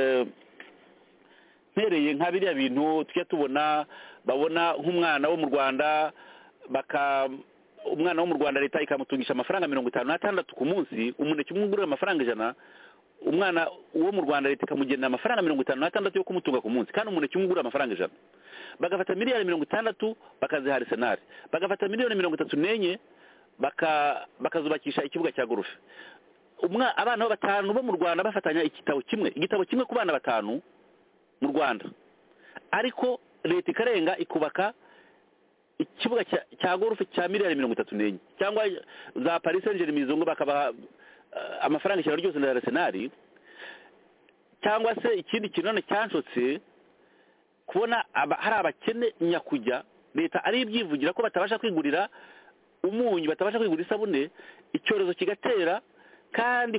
Speaker 4: mpereye nka biriya bintu tujya tubona, babona nk'umwana wo mu Rwanda, baka umwana wo mu Rwanda leta ikamutungisha amafaranga mirongo itanu n'atandatu ku munsi, umuneke umwe ugura amafaranga ijana, umwana wo mu Rwanda leta ikamugenera amafaranga mirongo itanu n'atandatu yo kumutunga ku munsi, kandi umuneke umwe ugura amafaranga ijana. Bagafata miliyoni mirongo itandatu bakaziha Arsenal, bagafata miliyoni mirongo itatu n'enye bakazubakisha ikibuga cya golf. Umwa abana batanu bo mu Rwanda bafatanya igitabo kimwe igitabo kimwe ku bana batanu mu Rwanda, ariko leta ikarenga ikubaka ikibuga cya golf cya miliyoni mirongo itatu n'enye, cyangwa za Paris Saint-Germain zongo bakabaha uh, amafaranga ishyano ryose na Arsenal. Cyangwa se ikindi kintu none cyanshotse kubona hari abakene nyakujya, leta ari ibyivugira ko batabasha kwigurira umunyu, batabasha kwigurira isabune, icyorezo kigatera, kandi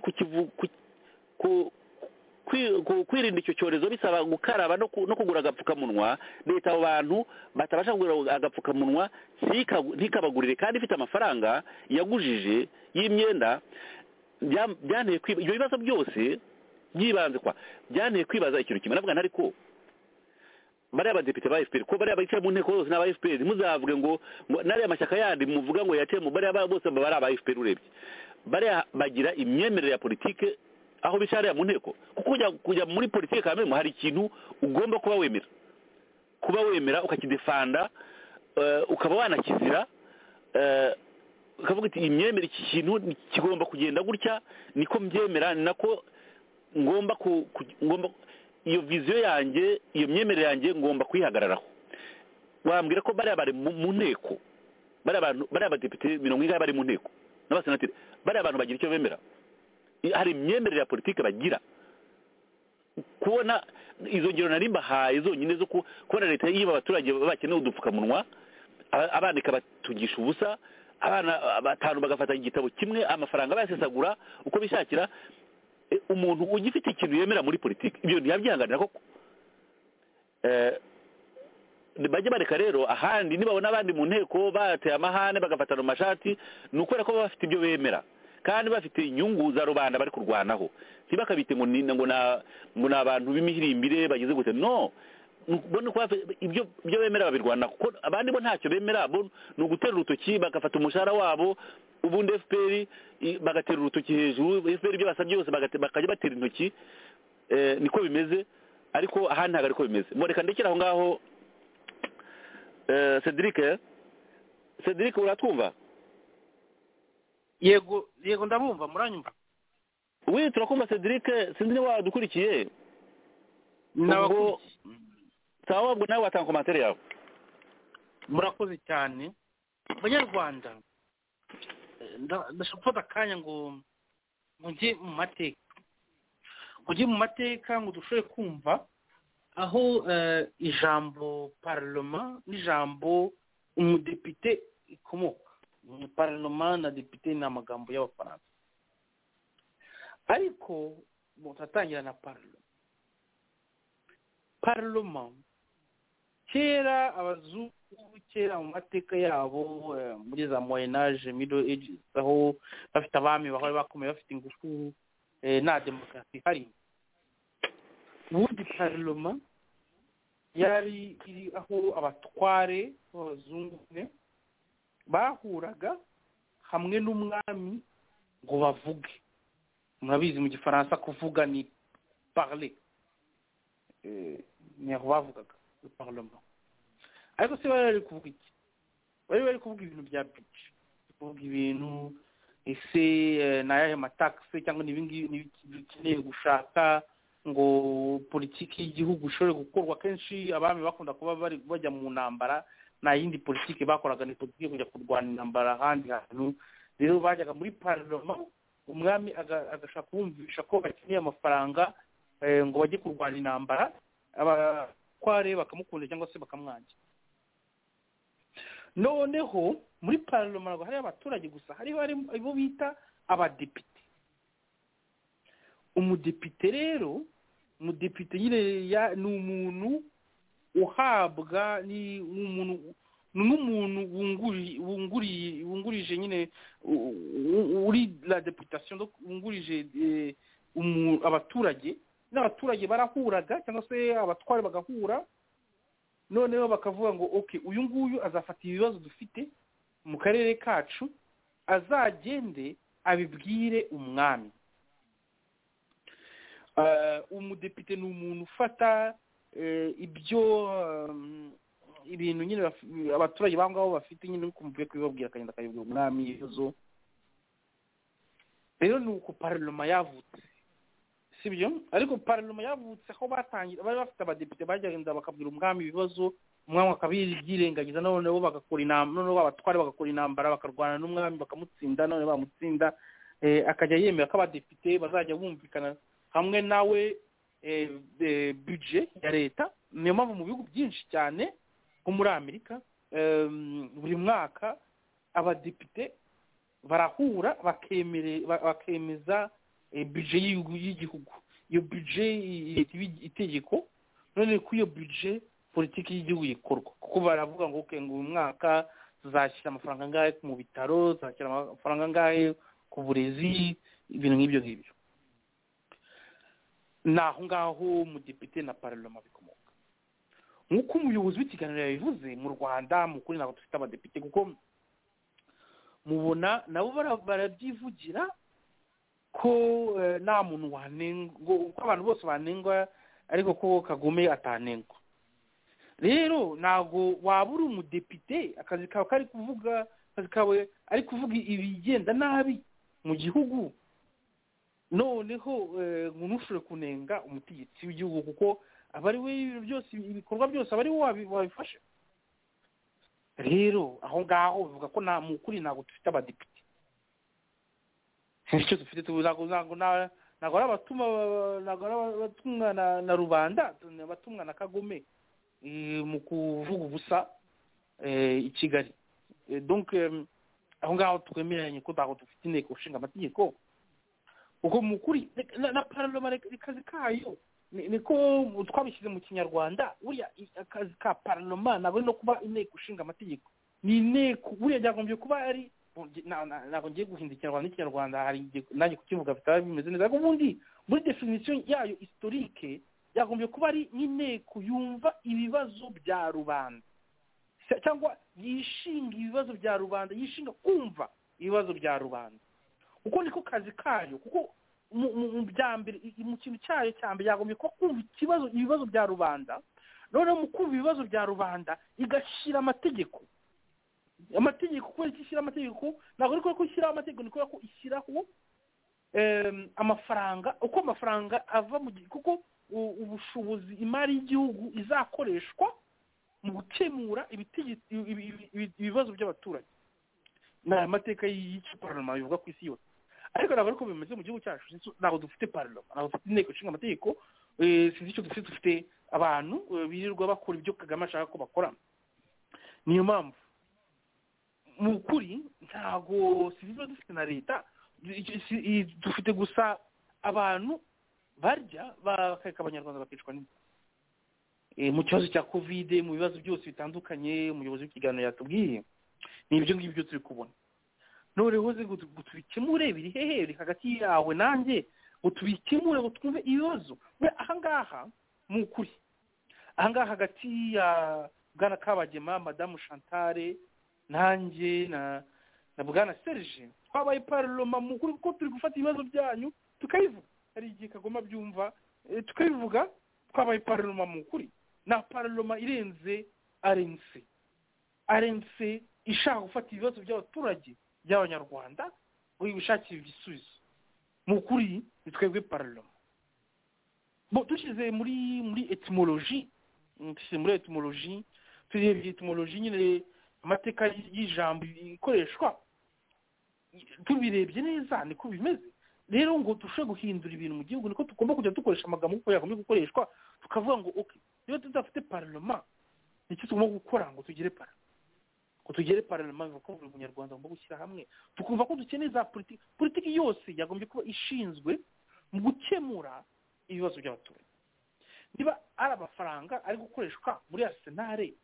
Speaker 4: kwirinda icyo cyorezo bisaba gukaraba no kugura agapfukamunwa. Leta abo bantu batabasha kugura agapfukamunwa ntikabagurire, kandi ifite amafaranga yagujije y'imyenda. Byanteye kwiba ibyo bibazo byose byibanze kwa byanteye kwibaza ikintu kimwe. Navuga ntari ko bari abadepite ba F P R, ko bari abicaye mu nteko zose n'aba F P R, muzavuge ngo nari amashyaka yandi muvuga ngo yaciye mu bari bose bari aba F P R. Urebye bari bagira imyemerere ya politike aho bicariye mu nteko, kuko kujya kujya muri politike kamwe hari ikintu ugomba kuba wemera kuba wemera ukakidefanda, uh, ukaba wanakizira, uh, ukavuga ati imyemerere iki kintu kigomba kugenda gutya, niko mbyemera, nako ngomba ku ngomba iyo viziyo yanjye, iyo myemerere yanjye ngomba kwihagararaho. Wambwira ko bari abari mu nteko, bari abantu bari abadepite mirongo ingahe bari mu nteko n'abasenateri, bari abantu bagira icyo bemera, hari imyemerere ya politike bagira. Kubona izo ngero nari mbahaye zonyine zo kubona leta yiba abaturage bakeneye udupfukamunwa, abana ikabatugisha ubusa, abana batanu bagafata igitabo kimwe, amafaranga bayasesagura uko bishakira. umuntu ugifite ikintu yemera muri politiki ibyo ntiyabyihanganira koko bajya bareka rero ahandi nibabona abandi mu nteko bateye amahane bagafatana mu mashati ni ukubera ko baba bafite ibyo bemera kandi bafite inyungu za rubanda bari kurwanaho ntibakabite ngo ni abantu b'imihirimbire bagize gute no ibyo bemera babirwana kuko abandi bo ntacyo bemera bo ni ugutera urutoki bagafata umushahara wabo ubundi F P R bagatera urutoki hejuru F P R ibyo basabye byose bakajya batera intoki niko bimeze ariko ahandi ntabwo ariko bimeze mureka ndekera aho ngaho Cedric Cedric uratwumva
Speaker 5: yego yego ndabumva muranyumva
Speaker 4: oui turakumva Cedric sinzi niba wadukurikiye
Speaker 5: nabwo
Speaker 4: sawa ubwo nawe watanga komantere yawe
Speaker 5: murakoze cyane abanyarwanda ndashaka gufata akanya ngo mujye mu mateka mujye mu mateka ngo dushobore kumva aho ijambo parlement n'ijambo umudepite ikomoka parlement na depite ni amagambo y'abafaransa ariko mutatangira na parlement parlement kera abazungu kera mu mateka yabo muri za moyen age middle age aho bafite abami bahora bakomeye bafite ingufu na demokarasi hari ubundi parlement yari iri aho abatware b'abazungu bahuraga hamwe n'umwami ngo bavuge murabizi mu gifaransa kuvuga ni parler ni aho bavugaga parlement ariko se bari kuvuga iki bari bari kuvuga ibintu bya budget kuvuga ibintu ese nayahe mataxe cyangwa n'ibingi bikeneye gushaka ngo politiki y'igihugu ishobore gukorwa kenshi abami bakunda kuba bari bajya mu ntambara na yindi politiki bakoraga ni politiki kujya kurwana intambara ahandi hantu rero bajyaga muri parlement umwami agashaka kumvisha ko bakeneye amafaranga ngo bajye kurwana intambara abakware bakamukunda cyangwa se bakamwangira noneho muri parlement ntabwo hari abaturage gusa hariho abo bita abadepite umudepite rero umudepite nyine ni umuntu uhabwa ni umuntu n'umuntu wunguriye wungurije nyine uri la deputation wungurije abaturage n'abaturage barahuraga cyangwa se abatware bagahura noneho bakavuga ngo okay uyu nguyu azafata ibibazo dufite mu karere kacu azagende abibwire umwami umudepite ni umuntu ufata ibyo ibintu nyine abaturage baho ngaho bafite nyine uko muvuye kubibabwira akagenda akabibwira umwami ibibazo rero ni uko parlement yavutse sibyo ariko parlement yavutse aho batangira bari bafite abadepite bajyagenda bakabwira umwami ibibazo umwami akabyirengagiza noneho bagakora inama noneho abatware bagakora intambara bakarwana n'umwami bakamutsinda none bamutsinda akajya yemera ko abadepite bazajya bumvikana hamwe nawe budget ya leta niyo mpamvu mu bihugu byinshi cyane nko muri Amerika buri mwaka abadepite barahura bakemeza budget y'igihugu iyo budget itegeko none ko iyo budget politiki y'igihugu ikorwa kuko baravuga ngo okay ngo uyu mwaka tuzashyira amafaranga angahe mu bitaro tuzashyira amafaranga angahe ku burezi ibintu nk'ibyo ngibyo naho ngaho umudepite na parlement bikomoka nk'uko umuyobozi w'ikiganiro yabivuze mu Rwanda mu kuri ntabwo dufite abadepite kuko mubona nabo barabyivugira ko nta muntu wanenga ko abantu bose banengwa ariko ko Kagame atanengwa rero ntabwo waba uri umudepite akazi kawe kari kuvuga akazi kawe ari kuvuga ibigenda nabi mu gihugu noneho umuntu ushobora kunenga umutegetsi w'igihugu kuko aba ari we byose ibikorwa byose aba ari we wabifashe rero aho ngaho bivuga ko nta mukuri ntabwo dufite abadepite icyo dufite ntabwo ntabwo ntabwo ari abatuma ntabwo ari abatumwa na rubanda abatumwa na Kagame mu kuvuga ubusa i Kigali donc aho ngaho twemeranye ko ntabwo dufite inteko ishinga amategeko ubwo mu kuri na parloma akazi kayo niko twabishyize mu kinyarwanda buriya akazi ka parloma ntabwo no kuba inteko ishinga amategeko ni inteko buriya byagombye kuba ari ntabwo ngiye guhinda ikinyarwanda n'ikinyarwanda hari nanjye kukivuga bitaba bimeze neza ariko ubundi muri definition yayo historique yagombye kuba ari nk'inteko yumva ibibazo bya rubanda cyangwa yishinga ibibazo bya rubanda yishinga kumva ibibazo bya rubanda uko niko kazi kayo kuko mu byambere mu kintu cyayo cyambere yagombye kuba kumva ikibazo ibibazo bya rubanda noneho mu kumva ibibazo bya rubanda igashyira amategeko amategeko kuko ishyira amategeko ntabwo ariko ko ishyiraho amategeko ni kubera ko ishyiraho amafaranga uko amafaranga ava mu kuko ubushobozi imari y'igihugu izakoreshwa mu gukemura ibibazo by'abaturage ni amateka y'icyo parloma bivuga ku isi yose ariko ntabwo ariko bimeze mu gihugu cyacu ntabwo dufite parloma ntabwo dufite inteko ishinga amategeko sinzi icyo dufite dufite abantu birirwa bakora ibyo Kagame ashaka ko bakora niyo mpamvu mu kuri ntabwo sibiba dufite na leta dufite gusa abantu barya bakareka abanyarwanda bakicwa n'inzara mu kibazo cya kovide mu bibazo byose bitandukanye umuyobozi w'ikiganiro yatubwiye ni ibyo ngibyo turi kubona noneho ngo tubikemure biri hehe biri hagati yawe nanjye ngo tubikemure ngo twumve ibibazo ahangaha mu kuri ahangaha hagati ya bwana Kabagema madamu Chantal nanjye na na bwana Serge twabaye parloma mu kuri kuko turi gufata ibibazo byanyu tukabivuga hari igihe Kagoma byumva tukabivuga twabaye parloma mu kuri na parloma irenze arense arense ishaka gufata ibibazo by'abaturage by'abanyarwanda ngo ibishakire igisubizo mu kuri twebwe parloma bo dushyize muri muri etymologie dushyize muri etymologie turebye etymologie nyine amateka y'ijambo ikoreshwa tubirebye neza niko bimeze rero ngo dushobore guhindura ibintu mu gihugu niko tugomba kujya dukoresha amagambo uko yagombye gukoreshwa tukavuga ngo okay niba tudafite parloma nicyo tugomba gukora ngo tugere parloma ngo tugere parloma bivuga ko buri munyarwanda agomba gushyira hamwe tukumva ko dukeneye za politiki politiki yose yagombye kuba ishinzwe mu gukemura ibibazo by'abaturage niba ari amafaranga ari gukoreshwa muri Arsenal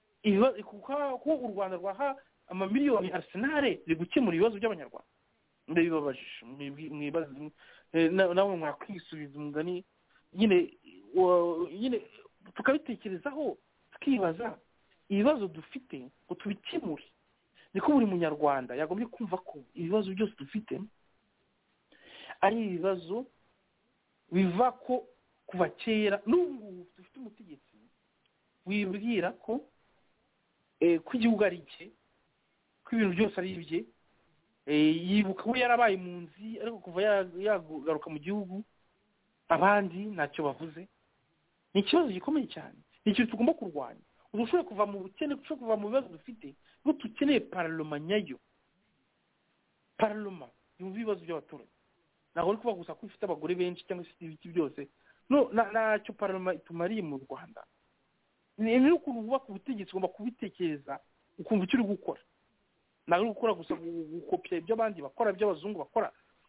Speaker 5: kuko u Rwanda rwaha amamiliyoni Arsenal riri gukemura ibibazo by'abanyarwanda ndabibabajije mwibaza nawe mwakwisubiza umugani nyine nyine tukabitekerezaho tukibaza ibibazo dufite ngo tubikemure niko buri munyarwanda yagombye kumva ko ibibazo byose dufite ari ibibazo biva ko kuva kera n'ubu dufite umutegetsi wibwira ko ko igihugu ari cye ko ibintu byose ari ibye yibuka we yarabaye impunzi ariko kuva yagaruka mu gihugu abandi ntacyo bavuze ni ikibazo gikomeye cyane ni ikintu tugomba kurwanya udushobora kuva mu bukene dushobora kuva mu bibazo dufite ngo dukeneye parloma nyayo parloma yumva ibibazo by'abaturage ntabwo ari kuba gusa ko ifite abagore benshi cyangwa se ibiki byose no ntacyo parloma itumariye mu Rwanda ni ukuntu wubaka ubutegetsi ugomba kubitekereza ukumva icyo uri gukora ntabwo uri gukora gusa gukopya ibyo abandi bakora by'abazungu bakora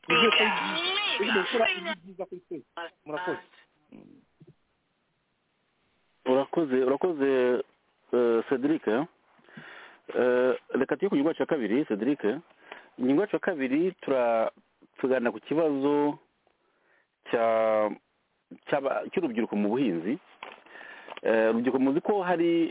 Speaker 5: murakoze
Speaker 4: urakoze urakoze Cedric reka tujye ku ngingo cya kabiri Cedric ingingo cya kabiri turaganira ku kibazo cy'urubyiruko mu buhinzi urubyiruko muzi ko hari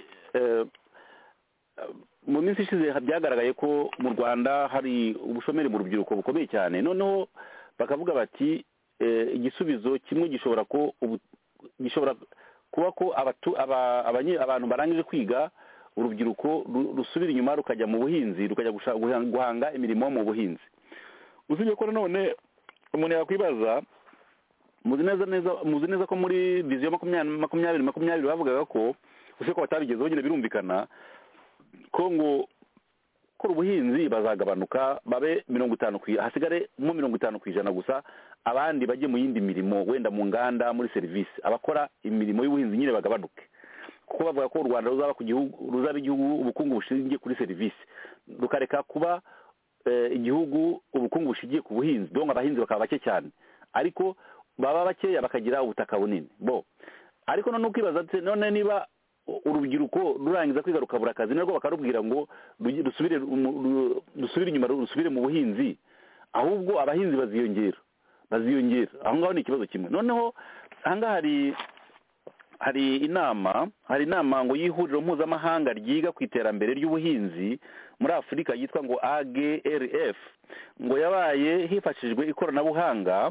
Speaker 4: mu minsi ishize byagaragaye ko mu Rwanda hari ubushomeri mu rubyiruko bukomeye cyane noneho bakavuga bati igisubizo kimwe gishobora ko gishobora kuba ko abantu barangije kwiga urubyiruko rusubira inyuma rukajya mu buhinzi rukajya guhanga imirimo mu buhinzi usibye ko none umuntu yakwibaza muzi neza neza muzi neza ko muri viziyo makumyabiri makumyabiri bavugaga ko usibye ko batabigezeho nyine birumvikana ko ngo ko ubuhinzi bazagabanuka babe mirongo itanu hasigare mu mirongo itanu ku ijana gusa abandi bajye mu yindi mirimo wenda mu nganda muri serivisi abakora imirimo y'ubuhinzi nyine bagabanuke kuko bavuga ko u Rwanda ruzaba ku gihugu ruzaba igihugu ubukungu bushingiye kuri serivisi rukareka kuba igihugu ubukungu bushingiye ku buhinzi donc abahinzi bakaba bake cyane ariko baba bakeya bakagira ubutaka bunini bo ariko none ukibaza none niba urubyiruko rurangiza kwiga rukabura akazi narwo bakarubwira ngo rusubire rusubire inyuma rusubire mu buhinzi ahubwo abahinzi baziyongera baziyongera aho ngaho ni ikibazo kimwe noneho ahangaha hari hari inama hari inama ngo y'ihuriro mpuzamahanga ryiga ku iterambere ry'ubuhinzi muri afurika yitwa ngo A G R F ngo yabaye hifashishijwe ikoranabuhanga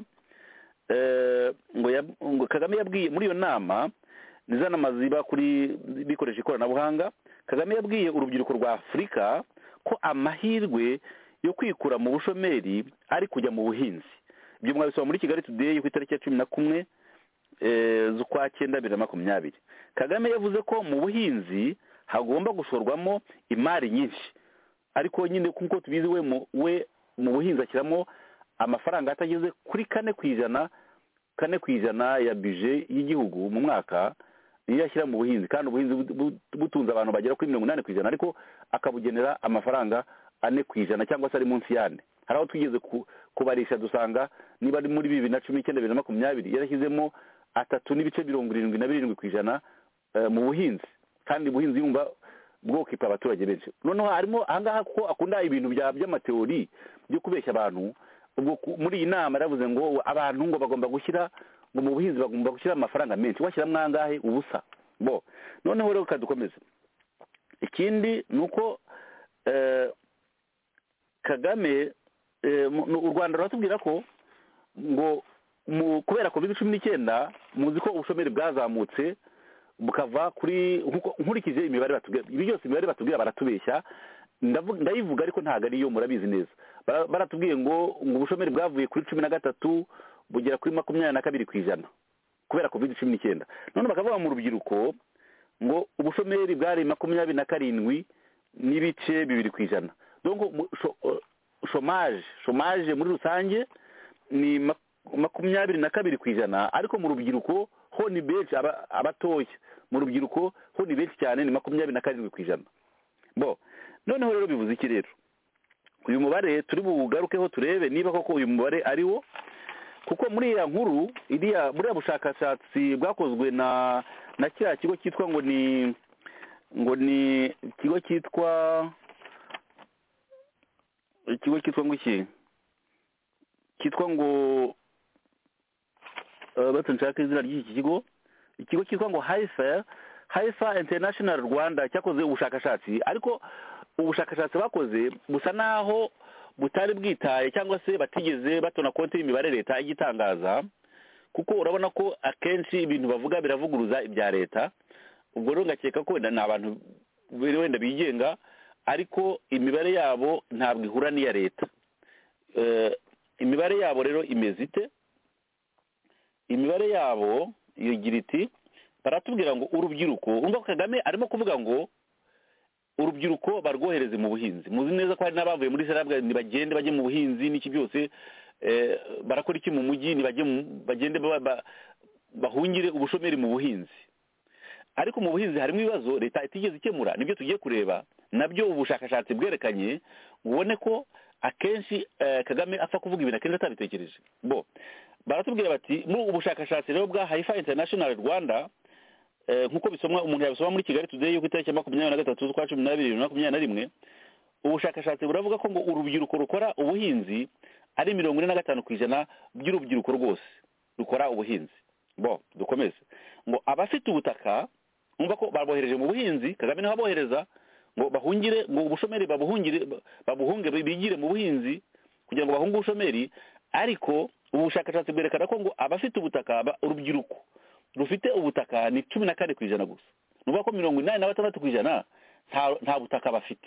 Speaker 4: ngo Kagame yabwiye muri iyo nama niza nama ziba kuri bikoresha ikoranabuhanga Kagame yabwiye urubyiruko rwa Afurika ko amahirwe yo kwikura mu bushomeri ari kujya mu buhinzi ibyo mwabisoma muri Kigali Today ku itariki ya cumi na kumwe z'ukwa cyenda bibiri na makumyabiri Kagame yavuze ko mu buhinzi hagomba gushorwamo imari nyinshi ariko nyine kuko tubizi we mu we mu buhinzi ashyiramo amafaranga atageze kuri kane ku ijana kane ku ijana ya budget y'igihugu mu mwaka niyo ashyira mu buhinzi kandi ubuhinzi butunze abantu bagera kuri mirongo inani ku ijana ariko akabugenera amafaranga ane ku ijana cyangwa se ari munsi y'ane hari aho twigeze kubarisha dusanga niba ari muri bibiri na cumi n'icyenda bibiri na makumyabiri yarashyizemo atatu n'ibice mirongo irindwi na birindwi ku ijana mu buhinzi kandi ubuhinzi yumva bwokipa abaturage benshi noneho harimo ahangaha kuko akunda ibintu by'amateori byo kubeshya abantu ubwo muri iyi nama yaravuze ngo abantu ngo bagomba gushyira ngo mu buhinzi bagomba gushyira amafaranga menshi washyiramo angahe ubusa bo noneho rero kadukomeze ikindi ni uko Kagame u Rwanda ruratubwira ko ngo kubera covid cumi n'icyenda muzi ko ubushomeri bwazamutse bukava kuri nkurikije imibare batubwira ibi byose imibare batubwira baratubeshya ndayivuga ariko ntabwo ariyo murabizi neza baratubwiye ngo ngo ubushomeri bwavuye kuri cumi na gatatu bugera kuri makumyabiri na kabiri ku ijana kubera covid cumi n'icyenda none bakavuga mu rubyiruko ngo ubushomeri bwari makumyabiri na karindwi n'ibice bibiri ku ijana donc chômage chômage muri rusange ni makumyabiri na kabiri ku ijana ariko mu rubyiruko ho ni benshi abatoya mu rubyiruko ho ni benshi cyane ni makumyabiri na karindwi ku ijana bo noneho rero bivuze iki rero uyu mubare turi bugarukeho turebe niba koko uyu mubare ari wo kuko muri iya nkuru iriya buriya bushakashatsi bwakozwe na na kiriya kigo cyitwa ngo ni ngo ni ikigo cyitwa ikigo cyitwa ngo iki cyitwa ngo batunshaka izina ry'iki kigo ikigo cyitwa ngo Haifa Haifa International Rwanda cyakoze ubushakashatsi ariko ubushakashatsi bakoze busa naho butari bwitaye cyangwa se batigeze batona konti y'imibare leta igitangaza kuko urabona ko akenshi ibintu bavuga biravuguruza ibya leta ubwo rero ngakeka ko ni abantu wenda bigenga ariko imibare yabo ntabwo ihura n'iya leta imibare yabo rero imeze ite imibare yabo igira iti baratubwira ngo urubyiruko umva ko Kagame arimo kuvuga ngo urubyiruko barwohereze mu buhinzi muzi neza ko hari n'abavuye muri Serabwa nibagende bajye mu buhinzi n'iki byose barakora iki mu mujyi nibajye bagende bahungire ubushomeri mu buhinzi ariko mu buhinzi harimo ibibazo leta itigeze ikemura nibyo tugiye kureba nabyo ubushakashatsi bwerekanye ubone ko akenshi Kagame apfa kuvuga ibintu akenshi atabitekereje bo baratubwira bati muri ubushakashatsi rero bwa Haifa International Rwanda nkuko bisomwa umuntu yabisoma muri Kigali Today ku itariki ya makumyabiri na gatatu z'ukwa cumi n'abiri bibiri na makumyabiri na rimwe ubushakashatsi buravuga ko ngo urubyiruko rukora ubuhinzi ari mirongo ine na gatanu ku ijana by'urubyiruko rwose rukora ubuhinzi bo dukomeze ngo abafite ubutaka umva ko babohereje mu buhinzi Kagame niho abohereza ngo bahungire ngo ubushomeri babuhungire babuhunge bigire mu buhinzi kugira ngo bahunge ubushomeri ariko ubu bushakashatsi bwerekana ko ngo abafite ubutaka urubyiruko rufite ubutaka ni cumi na kane ku ijana gusa nuvuga ko mirongo inani na batandatu ku ijana nta butaka bafite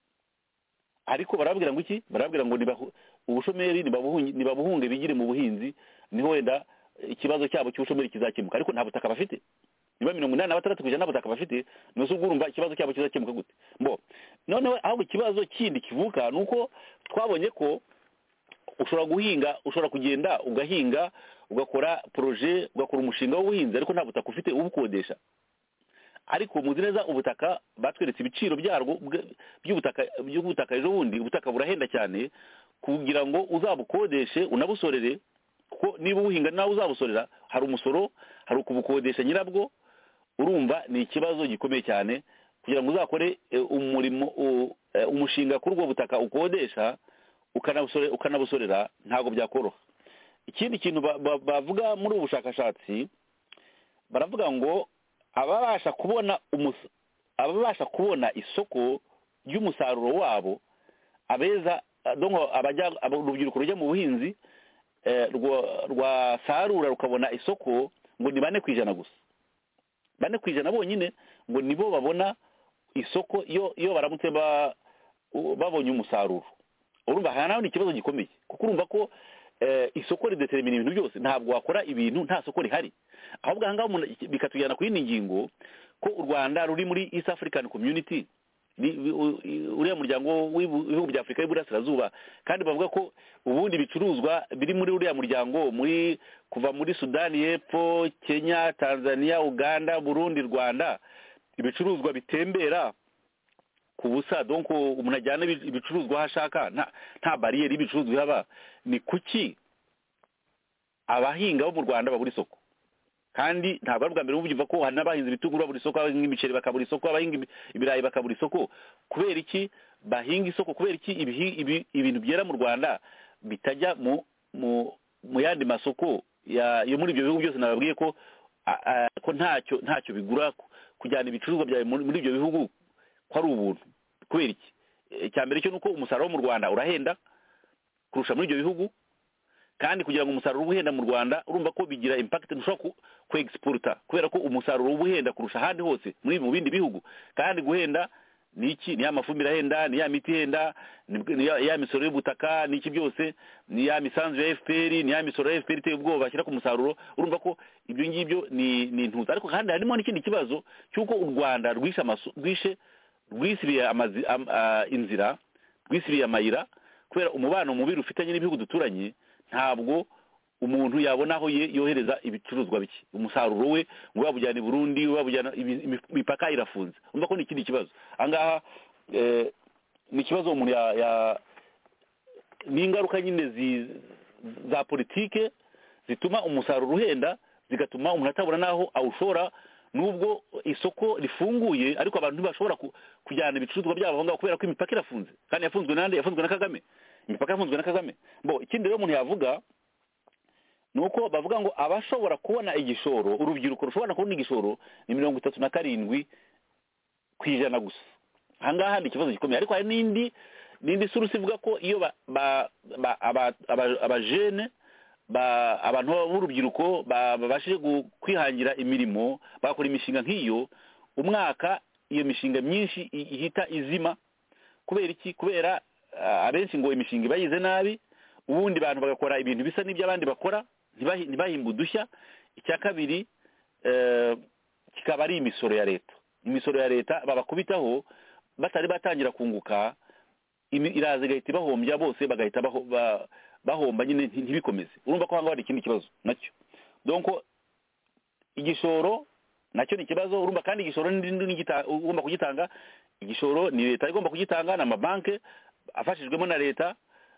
Speaker 4: ariko barabwira ngo iki barabwira ngo ubushomeri nibabuhunge bigire mu buhinzi niho wenda ikibazo cyabo cy'ubushomeri kizakemuka ariko nta butaka bafite niba mirongo inani na batandatu ku ijana nta butaka bafite nuko urumva ikibazo cyabo kizakemuka gute bo noneho ahubwo ikibazo kindi kivuka ni uko twabonye ko ushobora guhinga ushobora kugenda ugahinga ugakora projet ugakora umushinga w'ubuhinzi ariko nta butaka ufite ubukodesha ariko muzi neza ubutaka batweretse ibiciro byarwo by'ubutaka by'ubutaka ejo bundi ubutaka burahenda cyane kugira ngo uzabukodeshe unabusorere kuko niba ubuhinga nawe uzabusorera hari umusoro hari ukubukodesha nyirabwo, urumva ni ikibazo gikomeye cyane kugira ngo uzakore umurimo umushinga kuri ubwo butaka ukodesha ukanabusorera ntabwo byakoroha. Ikindi kintu bavuga muri ubu bushakashatsi baravuga ngo ababasha kubona ababasha kubona isoko ry'umusaruro wabo abeza urubyiruko rujya mu buhinzi rwasarura rukabona isoko ngo ni bane ku ijana gusa, bane ku ijana bonyine ngo nibo babona isoko iyo iyo baramutse babonye umusaruro. Urumva aha naho ni ikibazo gikomeye kuko urumva ko isoko ridetermina ibintu byose, ntabwo wakora ibintu nta soko rihari. Ahubwo aha ngaha bikatujyana ku yindi ngingo ko u Rwanda ruri muri East African Community, uriya muryango w'ibihugu bya Afurika y'Iburasirazuba, kandi bavuga ko ubundi bicuruzwa biri muri uriya muryango muri kuva muri Sudani y'Epfo, Kenya, Tanzania, Uganda, Burundi, Rwanda, ibicuruzwa bitembera ku busa, donc umuntu ajyana ibicuruzwa hashaka nta nta barriere y'ibicuruzwa ihaba. Ni kuki abahinga bo mu Rwanda babura isoko? Kandi ntabwo ari ubwa mbere ubyumva ko hari n'abahinzi ibitunguru babura isoko, abahinga imiceri bakabura isoko, abahinga ibirayi bakabura isoko. Kubera iki bahinga isoko? Kubera iki ibintu byera mu Rwanda bitajya mu mu yandi masoko yo muri ibyo bihugu byose? Nababwiye ko ko ntacyo ntacyo bigura kujyana ibicuruzwa byawe muri ibyo bihugu ko ari ubuntu. Kubera iki? Icya mbere cyo nuko umusaruro wo mu Rwanda urahenda kurusha muri ibyo bihugu, kandi kugira ngo umusaruro ubuhenda mu Rwanda urumva ko bigira impact ntushobora ku exporta, kubera ko umusaruro ubuhenda kurusha ahandi hose muri mu bindi bihugu. Kandi guhenda ni iki? Ni ya mafumbire ahenda, ni ya miti ihenda, ni ya misoro y'ubutaka, ni iki byose, ni ya misanzu ya F P R, ni ya misoro ya F P R iteye ubwoba bashyira ku musaruro. Urumva ko ibyo ngibyo ni ni intuza. Ariko kandi harimo n'ikindi kibazo cy'uko u Rwanda rwishe rwishe rwisibiye amazi inzira, rwisibiye amayira kubera umubano mubi rufitanye n'ibihugu duturanye. Ntabwo umuntu yabona aho yohereza ibicuruzwa bike, umusaruro we ngo babujyana i Burundi, babujyana imipaka irafunze. Urumva ko ni ikindi kibazo angaha. Ni ikibazo umuntu ya ni ingaruka nyine za politike zituma umusaruro uhenda, zigatuma umuntu atabona naho awushora, nubwo isoko rifunguye ariko abantu ntibashobora kujyana ibicuruzwa byabo ngaho kubera ko imipaka irafunze. Kandi yafunzwe nande? Yafunzwe na Kagame. Imipaka yafunzwe na Kagame. Bo ikindi rero umuntu yavuga nuko bavuga ngo abashobora kubona igishoro, urubyiruko rushobora kubona igishoro ni mirongo itatu na karindwi ku ijana gusa. Aha ngaha hari ikibazo gikomeye. Ariko hari n'indi n'indi surusi ivuga ko iyo abajene abantu b'urubyiruko babashije kwihangira imirimo, bakora imishinga nk'iyo, umwaka iyo mishinga myinshi ihita izima. Kubera iki? Kubera abenshi ngo imishinga ibayize nabi, ubundi bantu bagakora ibintu bisa n'iby'abandi bakora, ntibahimbe udushya. Icya kabiri kikaba ari imisoro ya leta. Imisoro ya leta babakubitaho batari batangira kunguka, iraza igahita ibahombya bose, bagahita bahomba nyine ntibikomeze. Urumva ko hanga hari ikindi kibazo nacyo. Donc igishoro nacyo ni ikibazo. Urumva kandi igishoro ugomba kugitanga, igishoro ni leta igomba kugitanga n'amabanki afashijwemo na leta.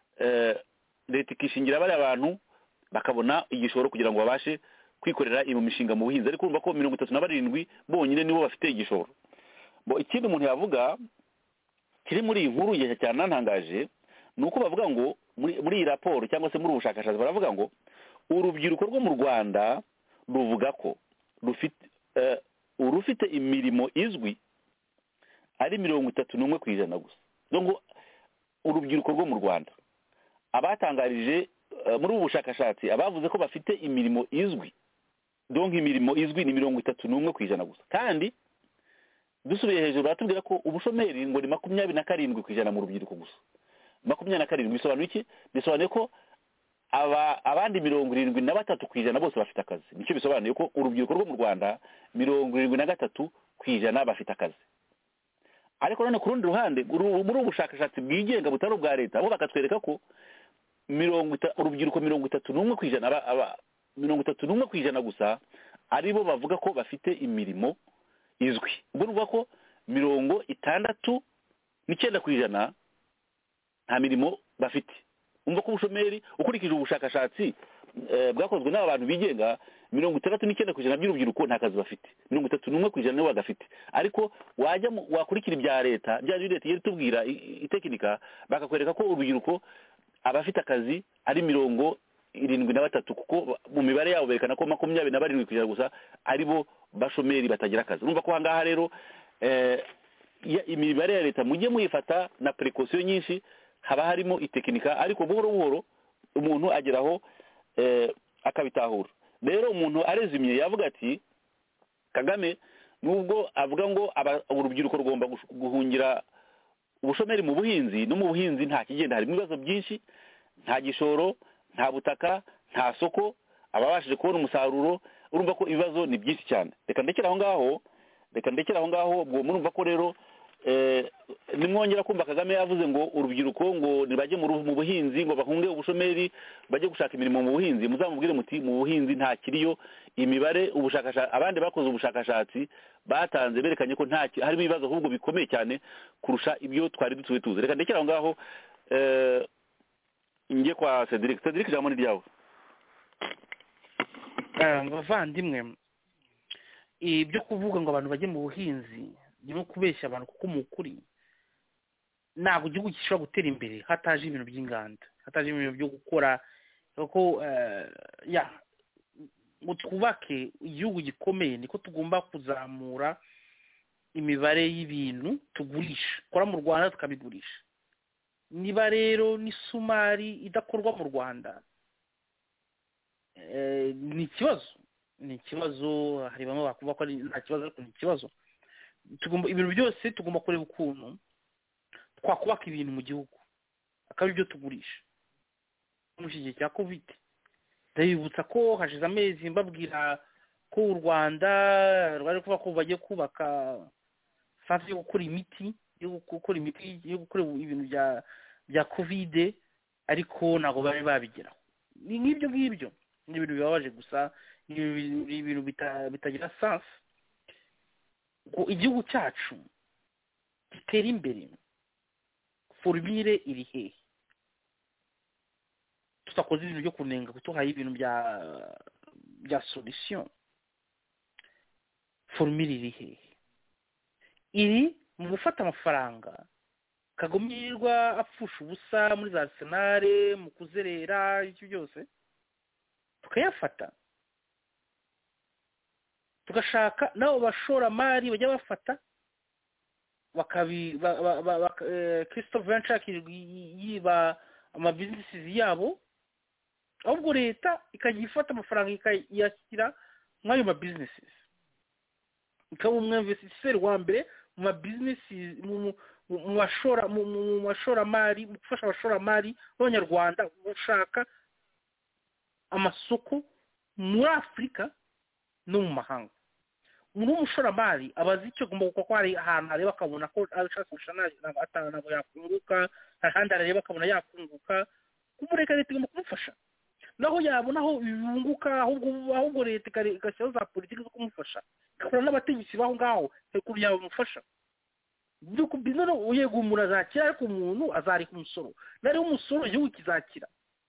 Speaker 4: Leta ikishingira bari abantu bakabona igishoro kugira ngo babashe kwikorera iyo mishinga mu buhinzi. Ariko urumva ko mirongo itatu na barindwi bonyine nibo bafite igishoro. Bo ikindi umuntu yavuga kiri muri iyi nkuru ya cyane nantangaje nuko bavuga ngo muri iyi raporo cyangwa se muri ubushakashatsi baravuga ngo urubyiruko rwo mu Rwanda ruvuga ko rufite urufite imirimo izwi ari mirongo itatu n'umwe ku ijana gusa. Donc urubyiruko rwo mu Rwanda abatangarije muri ubu bushakashatsi abavuze ko bafite imirimo izwi, donc imirimo izwi ni mirongo itatu n'umwe ku ijana gusa. Kandi dusubiye hejuru batubwira ko ubushomeri ngo ni makumyabiri na karindwi ku ijana mu rubyiruko gusa. Makumyabiri na karindwi bisobanuye iki? Bisobanuye ko aba abandi mirongo irindwi na batatu ku ijana bose bafite akazi. Nicyo bisobanuye ko urubyiruko rwo mu Rwanda mirongo irindwi na gatatu ku ijana bafite akazi. Ariko none ku rundi ruhande muri ubushakashatsi bwigenga butari ubwa leta bo bakatwereka ko mirongo urubyiruko mirongo itatu n'umwe ku ijana mirongo itatu n'umwe ku ijana gusa aribo bavuga ko bafite imirimo izwi. Ubwo nuvuga ko mirongo itandatu n'icyenda ku ijana nta mirimo bafite. Umva ko ubushomeri ukurikije ubushakashatsi bwakozwe n'aba bantu bigenga mirongo itandatu n'icyenda ku ijana by'urubyiruko nta kazi bafite, mirongo itatu n'umwe ku ijana nibo bagafite. Ariko wajya wakurikira ibya leta bya leta yari tubwira itekinika bakakwereka ko urubyiruko abafite akazi ari mirongo irindwi na batatu, kuko mu mibare yabo berekana ko makumyabiri na barindwi ku ijana gusa ari bo bashomeri batagira akazi. Urumva ko ahangaha rero imibare ya leta mujye muyifata na precaution nyinshi, haba harimo itekinika, ariko buhoro buhoro umuntu ageraho akabitahura. Rero umuntu arezimye yavuga ati Kagame nubwo avuga ngo urubyiruko rugomba guhungira ubushomeri mu buhinzi, no mu buhinzi nta kigenda, harimo ibibazo byinshi, nta gishoro, nta butaka, nta soko, ababashije kubona umusaruro. Urumva ko ibibazo ni byinshi cyane. Reka ndekera aho ngaho reka ndekera aho ngaho ubwo murumva ko rero nimwongera kumva Kagame yavuze ngo urubyiruko ngo nibajye mu buhinzi, ngo bahunge ubushomeri bajye gushaka imirimo mu buhinzi, muzamubwire muti mu buhinzi nta kiriyo. Imibare ubushakashatsi abandi bakoze ubushakashatsi batanze berekanye ko nta harimo ibibazo ahubwo bikomeye cyane kurusha ibyo twari dutuwe tuzi. Reka ndekera aho ngaho ngiye kwa Cedric. Cedric, ijambo ni ryawe.
Speaker 5: Bavandimwe, ibyo kuvuga ngo abantu bajye mu buhinzi no kubeshya abantu, kuko mu kuri ntabwo igihugu gishobora gutera imbere hataje ibintu by'inganda, hataje ibintu byo gukora, kuko ya ngo twubake igihugu gikomeye niko tugomba kuzamura imibare y'ibintu tugurisha, kora mu Rwanda tukabigurisha. Niba rero n'isumari idakorwa mu Rwanda ni ikibazo, ni ikibazo. Hari bamwe bakuvuga ko nta kibazo, ariko ni ikibazo. Tugomba ibintu byose tugomba kureba ukuntu twakubaka ibintu mu gihugu, akaba ibyo tugurisha. Mu gihe cya covid ndabibutsa ko hashize amezi mbabwira ko u Rwanda rwari kuvuga ko bagiye kubaka sansi yo gukora imiti yo gukora imiti yo gukora ibintu bya bya covid, ariko ntabwo bari babigeraho. Ni nk'ibyo ngibyo, ni ibintu bibabaje gusa, ni ibintu bitagira sansi. Ngo igihugu cyacu gitera imbere, formire iri hehe? Tutakoze ibintu byo kunenga kutuhaye ibintu bya bya solution. Formire iri hehe? Iri mu gufata amafaranga kagomirwa apfusha ubusa muri za Arsenal, mu kuzerera icyo byose, tukayafata tugashaka nabo bashoramari bajya bafata bakabi Christophe Venture yiba ama businesses yabo, ahubwo leta ikajya ifata amafaranga ikayashyira muri ma businesses, ikaba umwe investisseur wa mbere mu ma businesses mu mashora mu mashoramari, mu gufasha abashoramari b'Abanyarwanda gushaka amasoko muri Afurika no mu mahanga. Umuntu w'umushoramari abazi icyo agomba gukora, ko hari ahantu areba akabona ko ashaka gushana atanga nabo yakunguka, ahandi areba akabona yakunguka, kumureka leta igomba kumufasha. Naho yabona aho yunguka, ahubwo ahubwo leta igashyiraho za politiki zo kumufasha, ikakora n'abategetsi baho ngaho kuri yabo mufasha. Byo kubinano uyego umuntu azakira, ariko umuntu azarika umusoro, nari umusoro igihugu kizakira.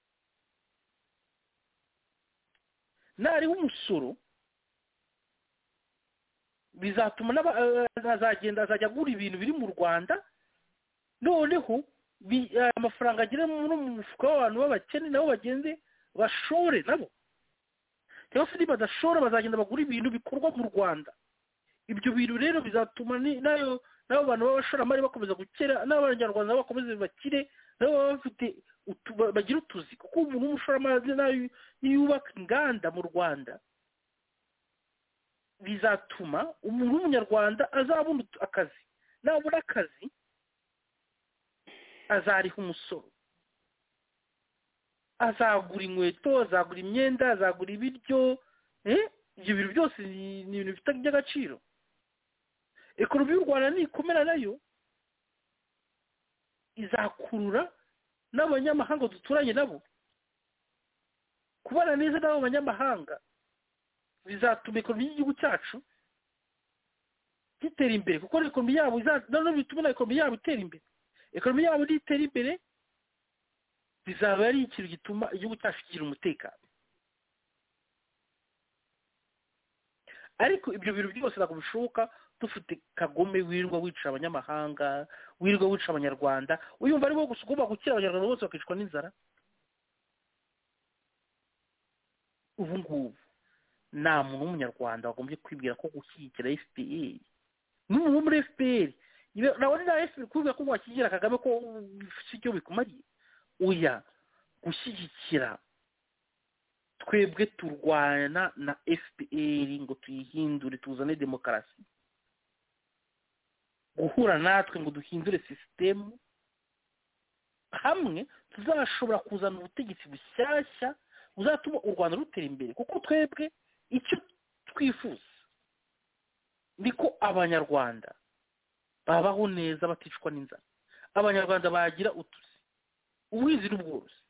Speaker 5: Nari umusoro bizatuma n'abazagenda azajya gura ibintu biri mu Rwanda, noneho amafaranga agera mu mufuka w'abantu b'abakene nabo bagende bashore nabo, cyangwa se niba badashora bazagenda bagura ibintu bikorwa mu Rwanda. Ibyo bintu rero bizatuma nayo nabo bantu b'abashoramari bakomeza gukera, n'Abanyarwanda bakomeze bakire, nabo bafite bagira utuzi, kuko umuntu w'umushoramari nayo yubaka inganda mu Rwanda bizatuma umuntu w'Umunyarwanda azabona akazi, nabona akazi azariha umusoro, azagura inkweto, azagura imyenda, azagura ibiryo. Ibyo bintu byose ni ibintu bifite iby'agaciro. Ekonomi y'u Rwanda nikomera nayo izakurura n'abanyamahanga duturanye nabo, kubana neza n'abo banyamahanga bizatuma ekonomi y'igihugu cyacu gitera imbere, kuko ekonomi yabo none bituma ekonomi yabo itera imbere. Ekonomi yabo nitera imbere bizaba ari ikintu gituma igihugu cyacu kigira umutekano.
Speaker 6: ariko ibyo bintu byose ntabwo bishoboka dufite Kagome wirirwa wica abanyamahanga wirirwa wica abanyarwanda uyumva ari bo gusa ugomba gukira abanyarwanda bose bakicwa n'inzara. Ubu ngubu nta muntu w'umunyarwanda wagombye kwibwira ko gushyigikira F P R n'umuntu muri F P R nawe na F P R kuvuga ko washyigikira Kagame ko si cyo bikumariye. Oya, gushyigikira twebwe turwana na F P R ngo tuyihindure tuzane demokarasi, guhura natwe ngo duhindure sisitemu hamwe tuzashobora kuzana ubutegetsi bushyashya buzatuma u Rwanda rutera imbere, kuko twebwe icyo twifuza niko abanyarwanda babaho neza baticwa n'inzara, abanyarwanda bagira utuzi ubuhinzi n'ubworozi.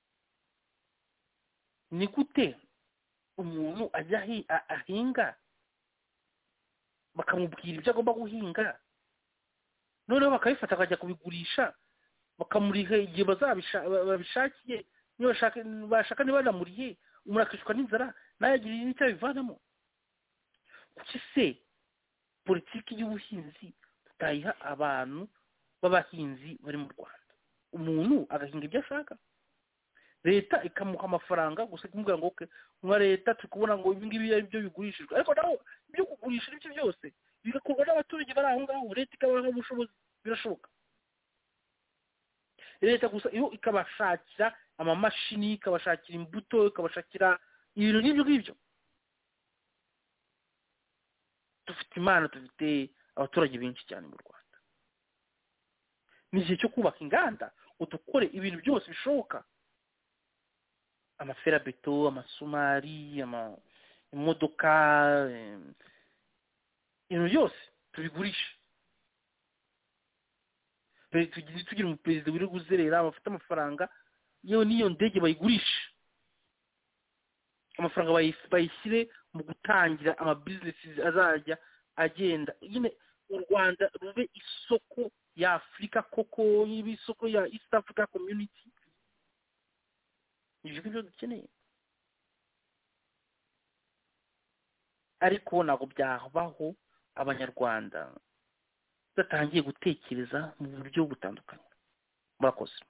Speaker 6: Ni gute umuntu ajya ahinga bakamubwira ibyo agomba guhinga noneho bakabifata akajya kubigurisha bakamuriha igihe babishakiye, niba bashaka niba banamuriye umuntu akicwa n'inzara nawe agira n'icyo abivanamo. kuki se politiki y'ubuhinzi tutayiha abantu b'abahinzi bari mu Rwanda, umuntu agahinga ibyo ashaka, leta ikamuha amafaranga gusa kumubwira ngo oke nka leta tukubona ngo ibi ngibi ari byo bigurishijwe, ariko naho ibyo kugurisha ibyo byose bigakorwa n'abaturage bari aho ngaho, leta ikabaha ubushobozi, birashoboka. Leta gusa iyo ikabashakira amamashini, ikabashakira imbuto, ikabashakira ibintu n'ibyo ngibyo. Dufite imana, dufite abaturage benshi cyane mu Rwanda. Ni igihe cyo kubaka inganda ngo dukore ibintu byose bishoboka, amaferabeto, amasumari, imodoka, ibintu byose tubigurisha. Tugira umuperezida wiri guzerera bafite amafaranga, yewe n'iyo ndege bayigurisha, amafaranga bayishyire mu gutangira amabizinesi azajya agenda. Nyine u Rwanda rube isoko ya Afurika koko, yiba isoko ya East Africa Community. Ibyo ngibyo dukeneye, ariko ntabwo byabaho abanyarwanda batangiye gutekereza mu buryo butandukanye. Murakoze.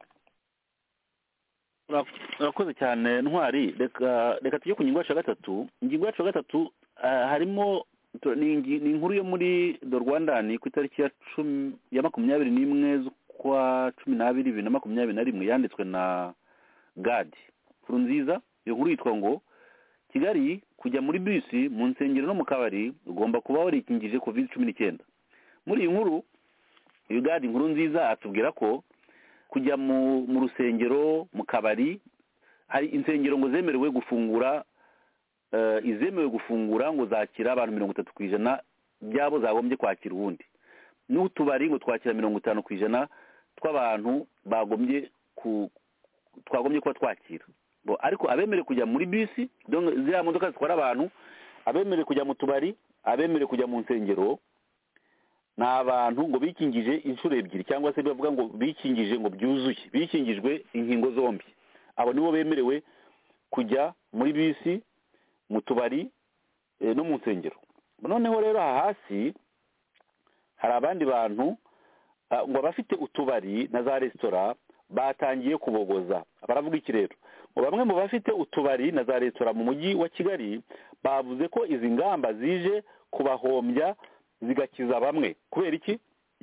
Speaker 4: Murakoze cyane Ntwari. Reka reka tujye ku ngingo yacu ya gatatu. Ingingo yacu ya gatatu harimo ni inkuru yo muri The Rwandan ku itariki ya cumi ya makumyabiri n'imwe z'ukwa cumi n'abiri bibiri na makumyabiri na rimwe yanditswe na Gadi Nkurunziza. Iyo nkuru yitwa ngo Kigali kujya muri bisi mu nsengero no mu kabari ugomba kuba warikingije covid cumi n'icyenda. Muri iyi nkuru uyu Gadi Nkurunziza atubwira ko kujya mu mu rusengero, mu kabari, hari insengero ngo zemerewe gufungura uh, izemewe gufungura ngo zakira abantu mirongo itatu ku ijana byabo zagombye kwakira ubundi, n'utubari ngo twakira mirongo itanu ku ijana tw'abantu bagombye ku twagombye kuba twakira. Bo ariko abemerewe kujya muri bisi, donc ziriya modoka zitwara abantu, abemerewe kujya mu tubari, abemerewe kujya mu nsengero ni abantu ngo bikingije inshuro ebyiri, cyangwa se bavuga ngo bikingije ngo byuzuye, bikingijwe inkingo zombi. Abo nibo bemerewe kujya muri bisi, mu tubari e, no mu nsengero. Noneho rero hasi hari abandi bantu ngo bafite utubari na za resitora batangiye kubogoza. Baravuga iki rero? Ngo bamwe mu bafite utubari na za resitora mu mujyi wa Kigali bavuze ko izi ngamba zije kubahombya zigakiza bamwe. Kubera iki?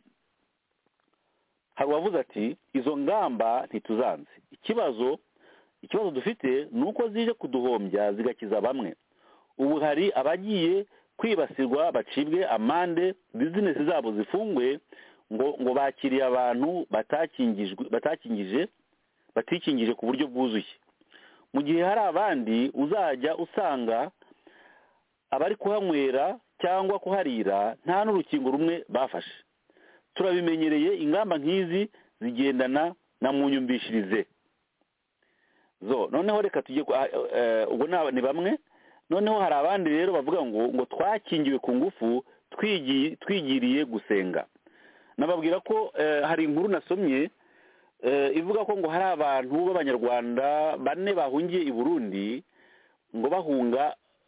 Speaker 4: Hari uwavuze ati izo ngamba ntituzanze, ikibazo ikibazo dufite ni uko zije kuduhombya zigakiza bamwe. Ubu hari abagiye kwibasirwa bacibwe amande, bizinesi zabo zifungwe ngo ngo bakiriye abantu batakingijwe batakingije batikingije ku buryo bwuzuye, mu gihe hari abandi uzajya usanga abari kuhanywera cyangwa kuharira nta n'urukingo rumwe bafashe. Turabimenyereye ingamba nk'izi zigendana na munyumbishirize. Zo noneho reka tujye ubwo uh, ni bamwe. Noneho hari abandi rero bavuga ngo ngo twakingiwe ku ngufu twigi twigiriye gusenga. Nababwira ko uh, hari inkuru nasomye uh, ivuga ko ngo hari abantu b'abanyarwanda bane bahungiye i Burundi ngo bahunga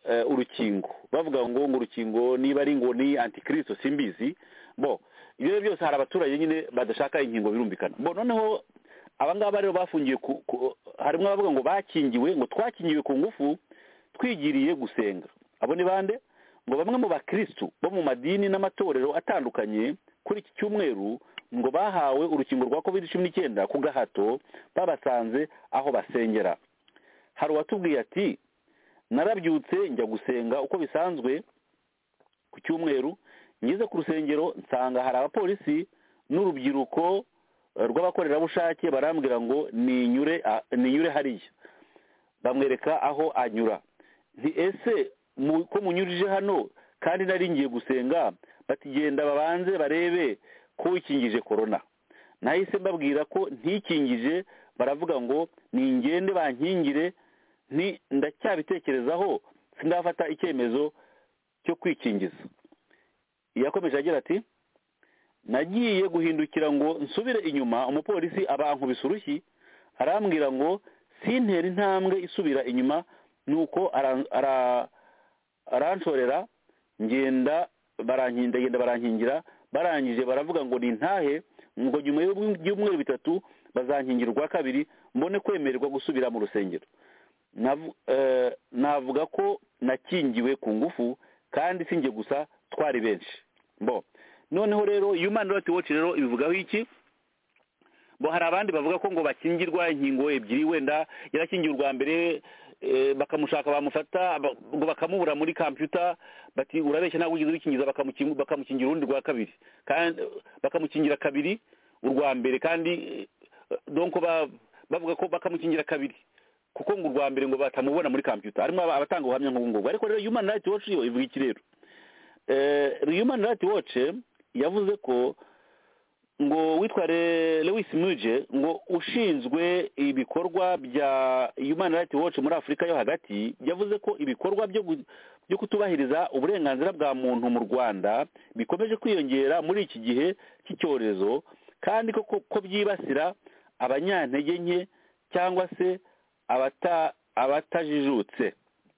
Speaker 4: urukingo bavuga ngo ngo urukingo niba ari ngo ni antikristo simbizi bo ibyo byose hari abaturage nyine badashaka inkingo birumvikana bo noneho abangaba rero bafungiye harimo abavuga ngo bakingiwe ngo twakingiwe ku ngufu twigiriye gusenga abo ni bande ngo bamwe mu bakristo bo mu madini n'amatorero atandukanye kuri iki cyumweru ngo bahawe urukingo rwa covid cumi n'icyenda ku gahato babasanze aho basengera. Hari uwatubwiye ati narabyutse njya gusenga uko bisanzwe ku cyumweru, ngeze ku rusengero nsanga hari abapolisi n'urubyiruko rw'abakorerabushake barambwira ngo ninyure ninyure hariya, bamwereka aho anyura. Nti ese ko munyurije hano kandi nari ngiye gusenga? Bati genda babanze barebe ko wikingije korona. Nahise mbabwira ko ntikingije, baravuga ngo ningende bankingire, nti ndacyabitekerezaho sindafata icyemezo cyo kwikingiza. Yakomeje agira ati nagiye guhindukira ngo nsubire inyuma, umupolisi abankubise urushyi arambwira ngo sintere intambwe isubira inyuma, nuko aranshorera ngenda barankinda ngenda barankingira, barangije baravuga ngo nintahe, ngo nyuma y'umweru bitatu bazankingira urwa kabiri mbone kwemererwa gusubira mu rusengero. Navuga ko nakingiwe ku ngufu kandi sinjye gusa, twari benshi. Bo noneho rero Human Rights Watch rero ibivugaho iki? Bo hari abandi bavuga ko ngo bakingirwa inkingo ebyiri, wenda yarakingiye urwa mbere bakamushaka bamufata ngo bakamubura muri computer, bati urabeshya ntabwo ugize ubikingiza, bakamukingira urundi rwa kabiri, kandi bakamukingira kabiri urwa mbere, kandi donc bavuga ko bakamukingira kabiri kuko ngo urwa mbere ngo batamubona muri computer. Harimo abatanga ubuhamya nk'ubu ngubu. Ariko rero Human Rights Watch yo ivuga iki rero? Human Rights Watch yavuze ko ngo witwa Lewis Muje ngo ushinzwe ibikorwa bya Human Rights Watch muri Afurika yo hagati, yavuze ko ibikorwa byo byo kutubahiriza uburenganzira bwa muntu mu Rwanda bikomeje kwiyongera muri iki gihe cy'icyorezo, kandi ko ko byibasira abanyantege nke cyangwa se abata abatajijutse.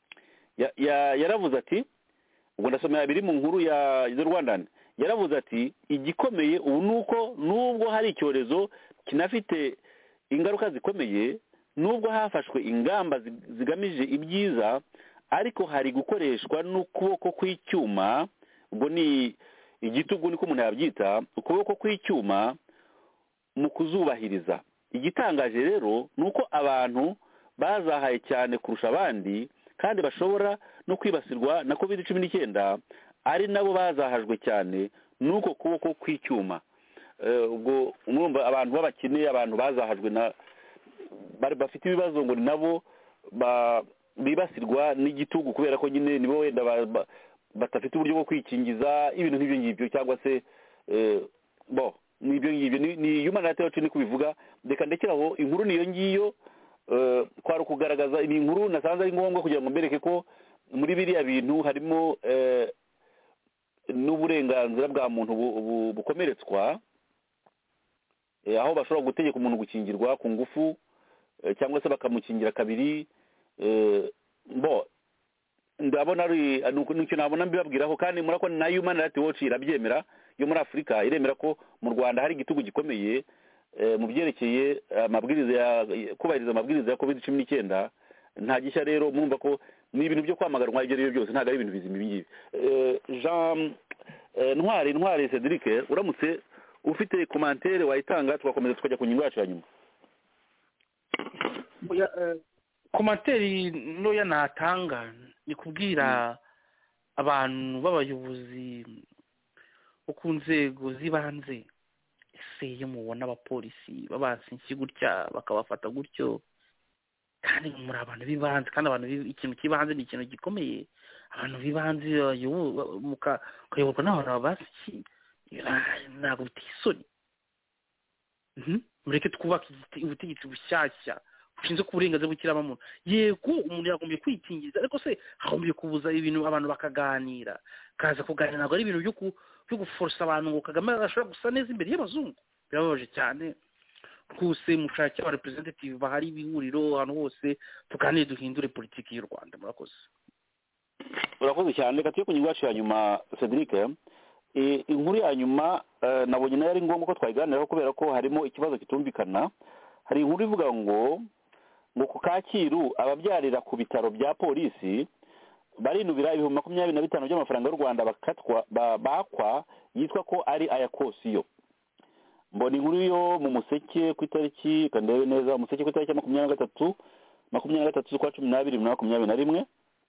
Speaker 4: Yaravuze ati, ubwo ndasomera biri mu nkuru ya The Rwandan, yaravuze ati igikomeye ubu nuko nubwo hari icyorezo kinafite ingaruka zikomeye, nubwo hafashwe ingamba zigamije ibyiza, ariko hari gukoreshwa n'ukuboko kw'icyuma, ubwo ni igitugu niko umuntu yabyita, ukuboko kw'icyuma mu kuzubahiriza. Igitangaje rero nuko abantu bazahaye cyane kurusha abandi kandi bashobora no kwibasirwa na covid cumi n'icyenda ari nabo bazahajwe cyane nuko kuboko kw'icyuma. Ubwo umwumva abantu b'abakene, abantu bazahajwe na bari bafite ibibazo ngo nabo bibasirwa n'igitugu, kubera ko nyine nibo wenda batafite uburyo bwo kwikingiza ibintu nk'ibyo ngibyo, cyangwa se bo n'ibyo ngibyo. Ni Human Rights Watch ni kubivuga. Reka ndekeraho inkuru niyo ngiyo, kwari ukugaragaza iyi nkuru nasanze ari ngombwa kugira ngo mbereke ko muri biriya bintu harimo n'uburenganzira bwa muntu bukomeretswa, aho bashobora gutegeka umuntu gukingirwa ku ngufu cyangwa se bakamukingira kabiri. Bo ndabona ari nicyo nabona mbibabwiraho, kandi murako na Human Rights Watch irabyemera yo muri Afurika, iremera ko mu Rwanda hari igitugu gikomeye mu byerekeye amabwiriza kubahiriza amabwiriza ya covid cumi n'icyenda. Nta gishya rero, mwumva ko ni ibintu byo kwamaganwa ibyo ari byo byose, ntabwo ari ibintu bizima ibi ngibi. Jean Ntwari Ntwari Cedric, uramutse ufite commentaire wayitanga tugakomeza tukajya ku nyungu yacu ya nyuma.
Speaker 6: Commentaire noya natanga ni kubwira abantu b'abayobozi bo ku nzego z'ibanze, ese iyo mubona abapolisi babasinzi gutya bakabafata gutyo, kandi muri abantu b'ibanze, kandi abantu ikintu cy'ibanze ni ikintu gikomeye, abantu b'ibanze mukayoborwa n'abantu babasi, ntabwo biteye isoni. Mureke twubaka ubutegetsi bushyashya bushinzwe ku burenganzira bw'ikiremwamuntu. Yego umuntu yagombye kwikingiza, ariko se hagombye kubuza ibintu abantu bakaganira, kaza kuganira, ntabwo ari ibintu byo guforosa abantu ngo Kagame ashobora gusa neza imbere y'abazungu. Birababaje cyane rwose. Mushake aba representative bahari ibihuriro ahantu hose, tuganire duhindure politiki y'u Rwanda. Murakoze.
Speaker 4: urakoze cyane. Reka tujye ku ngingo yacu ya nyuma Cedric. Inkuru ya nyuma nabonye nayo ari ngombwa ko twayiganiraho kubera ko harimo ikibazo kitumvikana. Hari inkuru ivuga ngo ngo ku Kacyiru ababyarira ku bitaro bya polisi barinubira ibihumbi makumyabiri na bitanu by'amafaranga y'u Rwanda bakatwa bakwa yitwa ko ari aya kosiyo. Mbona inkuru yo mu Museke ku itariki kandebe neza Museke ku itariki makumyabiri na gatatu makumyabiri na gatatu z'ukwa cumi n'abiri bibiri na makumyabiri na rimwe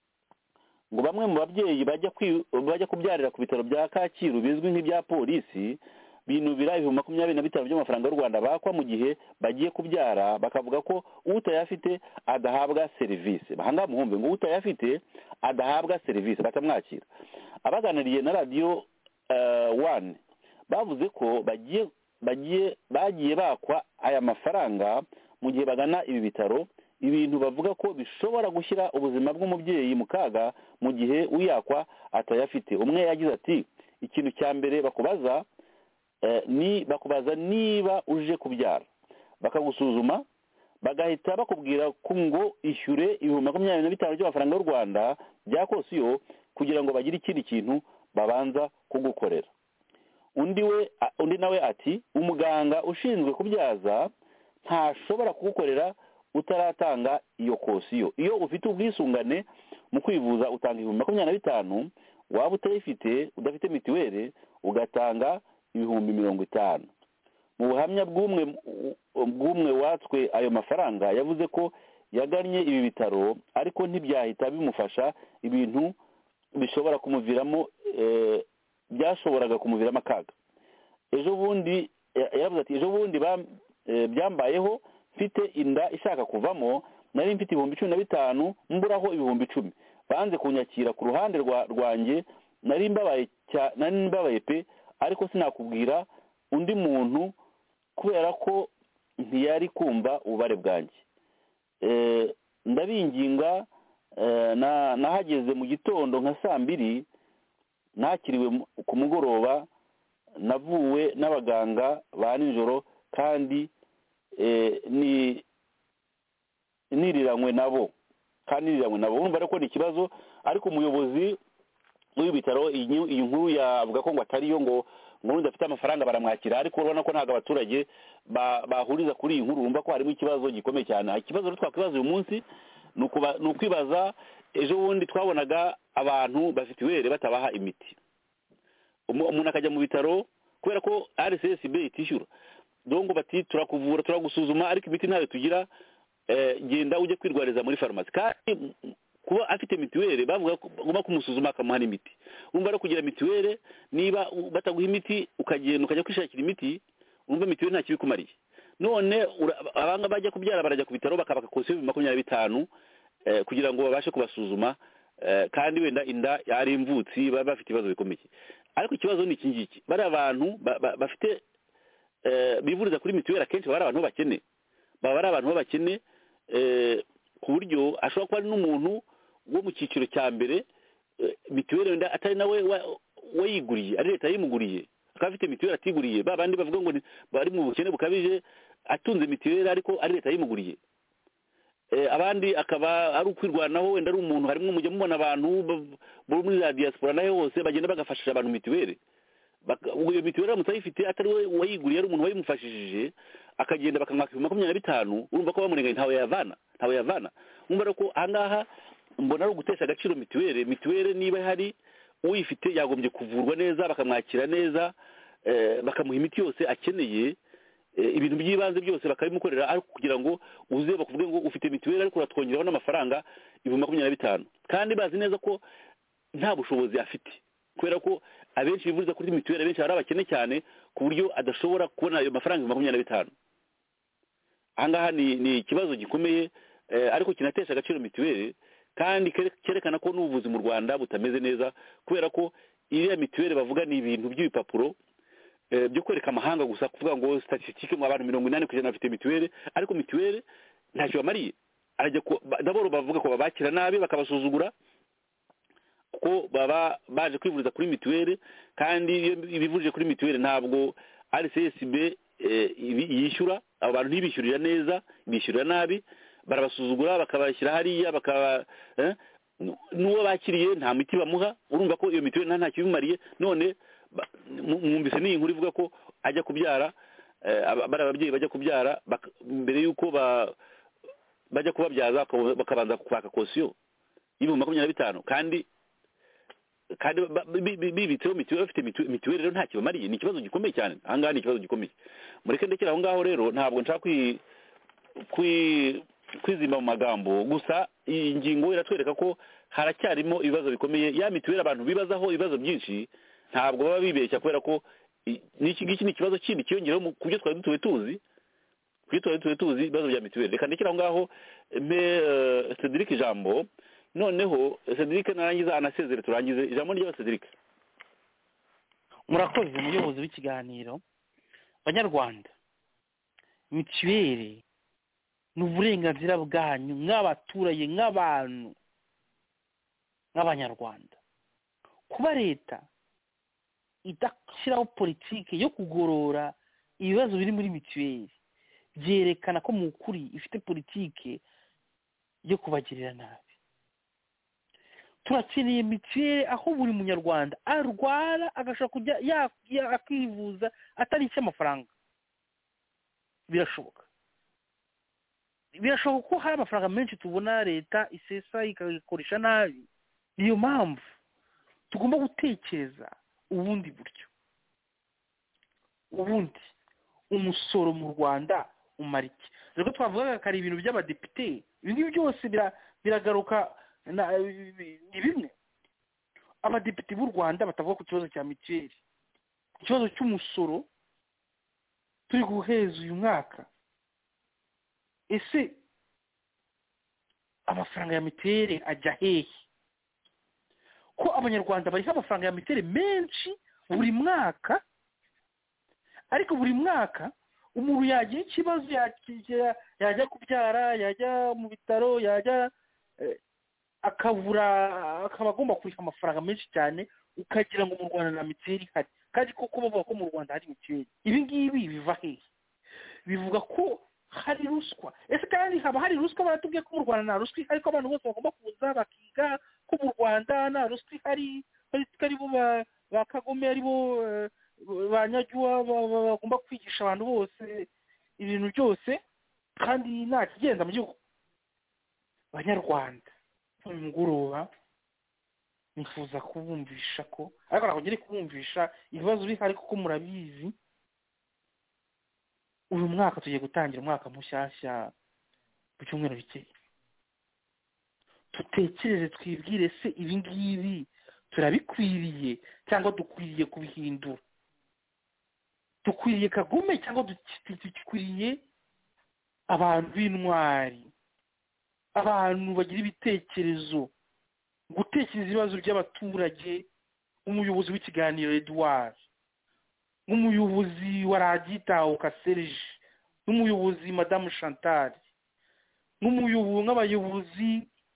Speaker 4: ngo bamwe mu babyeyi bajya bajya kubyarira ku bitaro bya Kacyiru bizwi nk'ibya polisi binubira ibihumbi makumyabiri na bitanu by'amafaranga y'u Rwanda bakwa mu gihe bagiye kubyara, bakavuga ko utayafite adahabwa serivisi. Bahanga muhumbe ngo utayafite adahabwa serivisi batamwakira. Abaganiriye na radio one bavuze ko bagiye bagiye bagiye bakwa aya mafaranga mu gihe bagana ibi bitaro, ibintu bavuga ko bishobora gushyira ubuzima bw'umubyeyi mu kaga mu gihe uyakwa atayafite. Umwe yagize ati ikintu cya mbere bakubaza ni bakubaza niba uje kubyara, bakagusuzuma bagahita bakubwira ko ngo ishyure ibihumbi makumyabiri na bitanu by'amafaranga y'u Rwanda bya kosiyo kugira ngo bagire ikindi kintu babanza kugukorera. Undi we undi nawe ati umuganga ushinzwe kubyaza ntashobora kugukorera utaratanga iyo kosiyo. Iyo ufite ubwisungane mu kwivuza utanga ibihumbi makumyabiri na bitanu, waba utayifite udafite mitiweli ugatanga ibihumbi mirongo itanu. Mu buhamya bw'umwe bw'umwe watswe ayo mafaranga yavuze ko yagannye ibi bitaro ariko ntibyahita bimufasha, ibintu bishobora kumuviramo e, byashoboraga kumuviramo akaga. Ejo bundi yaravuze ati ejo bundi e, byambayeho mfite inda ishaka kuvamo, nari mfite ibihumbi cumi na bitanu mburaho ibihumbi icumi, banze kunyakira ku ruhande rwa rwanjye, nari mbabaye nari mbabaye pe, ariko sinakubwira undi muntu kubera ko ntiyari kumva ububare bwanjye. E, ndabinginga e, na nahageze mu gitondo nka saa mbiri, nakiriwe ku mugoroba, navuwe n'abaganga ba nijoro kandi e, ni niriranywe nabo kandi niriranywe nabo. Urumva ariko ni ikibazo, ariko umuyobozi w'ibitaro iyi nkuru yavuga ko ngo atariyo, ngo ngo ndafite amafaranga baramwakira, ariko urabona ko ntago abaturage bahuriza kuri iyi nkuru. Urumva ko harimo ikibazo gikomeye cyane. Ikibazo rero twakwibaza uyu munsi ni ukwibaza, ejo bundi twabonaga abantu bafite iwere batabaha imiti, umuntu akajya mu bitaro kubera ko R S S B itishyura, dongo bati turakuvura turagusuzuma ariko imiti ntayo tugira, genda ujye kwirwariza muri farumasi. Kandi kuba afite mitiweli bavuga ko bagomba kumusuzuma akamuha n'imiti. Urumva rero kugira mitiweli, niba bataguha imiti ukagenda ukajya kwishakira imiti, urumva mitiweli nta kibikumariye. None abanga bajya kubyara barajya ku bitaro bakabaka kosiyo ibihumbi makumyabiri na bitanu eh, kugira ngo babashe kubasuzuma, eh, kandi wenda inda yari imvutsi baba bafite ibibazo bikomeye. Ariko ikibazo ni iki ngiki, bari abantu bafite eh, bivuriza kuri mitiweli akenshi bari abantu bakene, baba ari abantu bakene eh, ku buryo ashobora kuba ari n'umuntu wo mu cyiciro cya mbere, mitiweli wenda atari nawe wayiguriye, ari leta yimuguriye, akaba afite mitiweli atiguriye. Ba bandi bavuga ngo bari mu bukene bukabije, atunze mitiweli ariko ari leta yimuguriye. Abandi akaba ari ukwirwanaho, wenda ari umuntu, harimo mujya mubona abantu bo muri za diaspora nayo hose bagenda bagafashisha abantu mitiweli. Iyo mitiweli aramutse atari we wayiguriye, ari umuntu wayimufashishije, akagenda bakamwaka ibihumbi makumyabiri na bitanu, urumva ko bamurenganya ntawe yavana ntawe yavana. Urumva ko ahangaha mbona ari ugutesha agaciro mitiweli. Mitiweli niba hari uyifite yagombye kuvurwa neza, bakamwakira neza, bakamuha imiti yose akeneye, ibintu by'ibanze byose bakabimukorera, ariko kugira ngo uze bakuvuge ngo ufite mitiweli ariko uratwongeraho n'amafaranga ibihumbi makumyabiri na bitanu, kandi bazi neza ko nta bushobozi afite, kubera ko abenshi bivuriza kuri mitiweli, abenshi hari abakene cyane ku buryo adashobora kubona ayo mafaranga ibihumbi makumyabiri na bitanu. Ahangaha ni ni ikibazo gikomeye, ariko kinatesha agaciro mitiweli, kandi cyerekana ko n'ubuvuzi mu Rwanda butameze neza, kubera ko iriya mitiweli bavuga ni ibintu by'ibipapuro byo kwereka amahanga gusa, kuvuga ngo statistique mu abantu mirongo inani ku ijana bafite mitiweli, ariko mitiweli ntacyo bamariye. Arajya daboro bavuga ko babakira nabi, bakabasuzugura kuko baba baje kwivuriza kuri mitiweli, kandi iyo ibivurije kuri mitiweli ntabwo R S S B yishyura, abo bantu ntibishyurira neza, bishyurira nabi, barabasuzugura bakabashyira hariya, bakaba n'uwo bakiriye nta miti bamuha urumva ko iyo mituweli nta kibimariye none mwumvise n'iyi nkuru ivuga ko ajya kubyara bari ababyeyi bajya kubyara mbere y'uko bajya kubabyaza bakabanza kwaka kosiyo y'ibihumbi makumyabiri na bitanu kandi kandi bibitseho mituweli bafite mituweli rero nta kibamariye ni ikibazo gikomeye cyane aha ngaha ni ikibazo gikomeye mureke ndekera aho ngaho rero ntabwo nshaka kwizimba mu magambo gusa iyi ngingo iratwereka ko haracyarimo ibibazo bikomeye ya mituweli abantu bibazaho ibibazo byinshi ntabwo baba bibeshya kubera ko n'iki ngiki ni ikibazo kindi kiyongereho ku byo twari dutuwe tuzi ku byo twari dutuwe tuzi ibibazo bya mituweli reka ndekera aho ngaho mpe Cedric ijambo noneho Cedric narangiza anasezere turangize ijambo rya Cedric.
Speaker 6: Murakoze umuyobozi w'ikiganiro. Banyarwanda, mituweli ni uburenganzira bwanyu nk'abaturage nk'abantu nk'abanyarwanda. Kuba leta idashyiraho politiki yo kugorora ibibazo biri muri mituweli byerekana ko mu kuri ifite politiki yo kubagirira nabi. Turakeneye mituweli aho buri munyarwanda arwara agashobora kujya akivuza atarishe amafaranga. Birashoboka birashoboka ko hari amafaranga menshi tubona leta isesa ikabikoresha nabi. Niyo mpamvu tugomba gutekereza ubundi buryo. Ubundi umusoro mu Rwanda umara iki? Rero twavugaga ko ari ibintu by'abadepite ibi byose biragaruka ni bimwe. Abadepite b'u Rwanda batavuga ku kibazo cya mituweli, ikibazo cy'umusoro turi guheza uyu mwaka. Ese amafaranga ya mituweli ajya hehe? Ko abanyarwanda bariho amafaranga ya mituweli menshi buri mwaka, ariko buri mwaka umuntu yagira ikibazo yajya kubyara yajya mu bitaro yajya akabura akaba agomba kuriha amafaranga menshi cyane ukagira ngo mu Rwanda na mituweli ihari kandi koko bavuga ko mu Rwanda hari mituweli. Ibi ngibi biva hehe? Bivuga ko hari ruswa. Ese kandi haba hari ruswa? Baratubwiye ko mu Rwanda nta ruswa ihari, ko abantu bose bagomba kuza bakiga ko mu Rwanda nta ruswa ihari, ari bo ba Kagame ari bo ba Nyajua bagomba kwigisha abantu bose ibintu byose kandi nta kigenda mu gihugu. Banyarwanda, uyu mugoroba nifuza kubumvisha ko ariko ntabwo ngere kubumvisha ibibazo bihari kuko murabizi. Uyu mwaka tugiye gutangira umwaka mushyashya mu cyumweru bike. Tutekereze twibwire se ibi ngibi turabikwiriye cyangwa dukwiriye kubihindura? Dukwiriye Kagame cyangwa dukwiriye abantu b'intwari, abantu bagira ibitekerezo, gutekereza ibibazo by'abaturage? Umuyobozi w'ikiganiro Edouard, nk'umuyobozi wa radiyo Itahuka Serge, n'umuyobozi Madamu Chantal, n'umuyobozi nk'abayobozi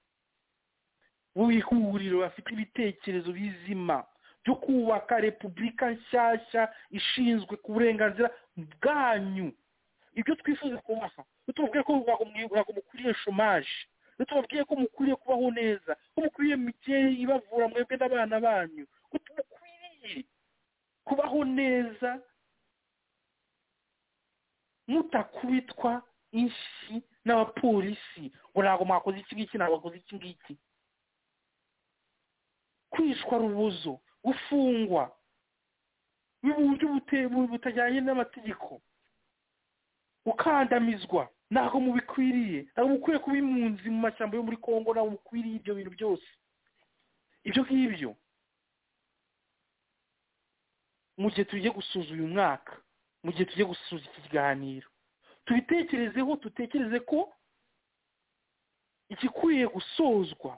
Speaker 6: b'ihuriro bafite ibitekerezo bizima byo kubaka repubulika nshyashya ishinzwe ku burenganzira bwanyu. Ibyo twifuza kubaha, tubabwiye ko mukwiriye shomaje, tubabwiye ko mukwiriye kubaho neza, ko mukwiriye mituweli ibavura mwebwe n'abana banyu, ko mukwiriye kubaho neza mutakubitwa inshyi n'abapolisi ngo ntabwo mwakoze iki ngiki ntabwo mwakoze iki ngiki. Kwishwa rubuzo, gufungwa mu buryo butajyanye n'amategeko, ukandamizwa, ntabwo mubikwiriye. Ntabwo mukwiye kuba impunzi mu mashyamba yo muri Kongo, ntabwo mukwiriye ibyo bintu byose. Ibyo ngibyo mu gihe tugiye gusuza uyu mwaka, mu gihe tugiye gusuza iki kiganiro, tubitekerezeho. Tutekereze ko igikwiye gusozwa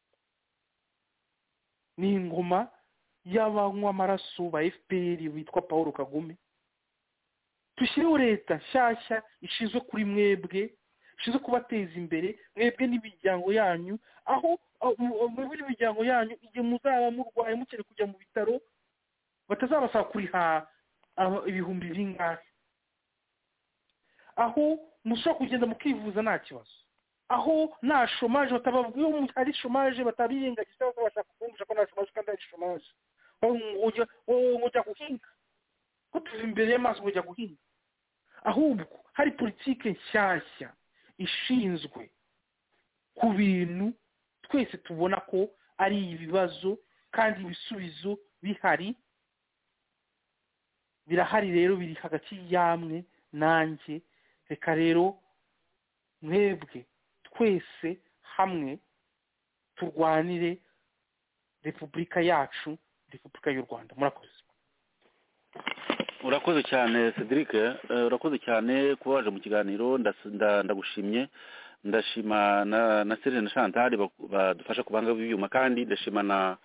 Speaker 6: ni ingoma y'abanywa amaraso ba F P R bitwa Paul Kagame. Dushyireho leta nshyashya ishinzwe kuri mwebwe, ishinzwe kubateza imbere mwebwe n'imiryango yanyu, aho mwebwe n'imiryango yanyu igihe muzaba murwaye mukere kujya mu bitaro batazabasaba kuriha ibihumbi bingahe, aho mushobora kugenda mukivuza nta kibazo. aho nta shomaje batababwiye ari shomaje batabirengagiza bakabasha kukumvisha ko nta shomaje kandi ari shomaje ujya ujya guhinga ko tuva imbere y'amaso ujya guhinga ahubwo hari politike nshyashya ishinzwe ku bintu twese tubona ko ari ibibazo kandi ibisubizo bihari birahari rero biri hagati yamwe nanjye reka rero mwebwe twese hamwe turwanire repubulika yacu repubulika y'u Rwanda murakoze
Speaker 4: urakoze cyane Cedric urakoze cyane kuba waje mu kiganiro ndagushimye ndashima na na Serge na Chantal badufasha kubanga ibyuma kandi ndashima na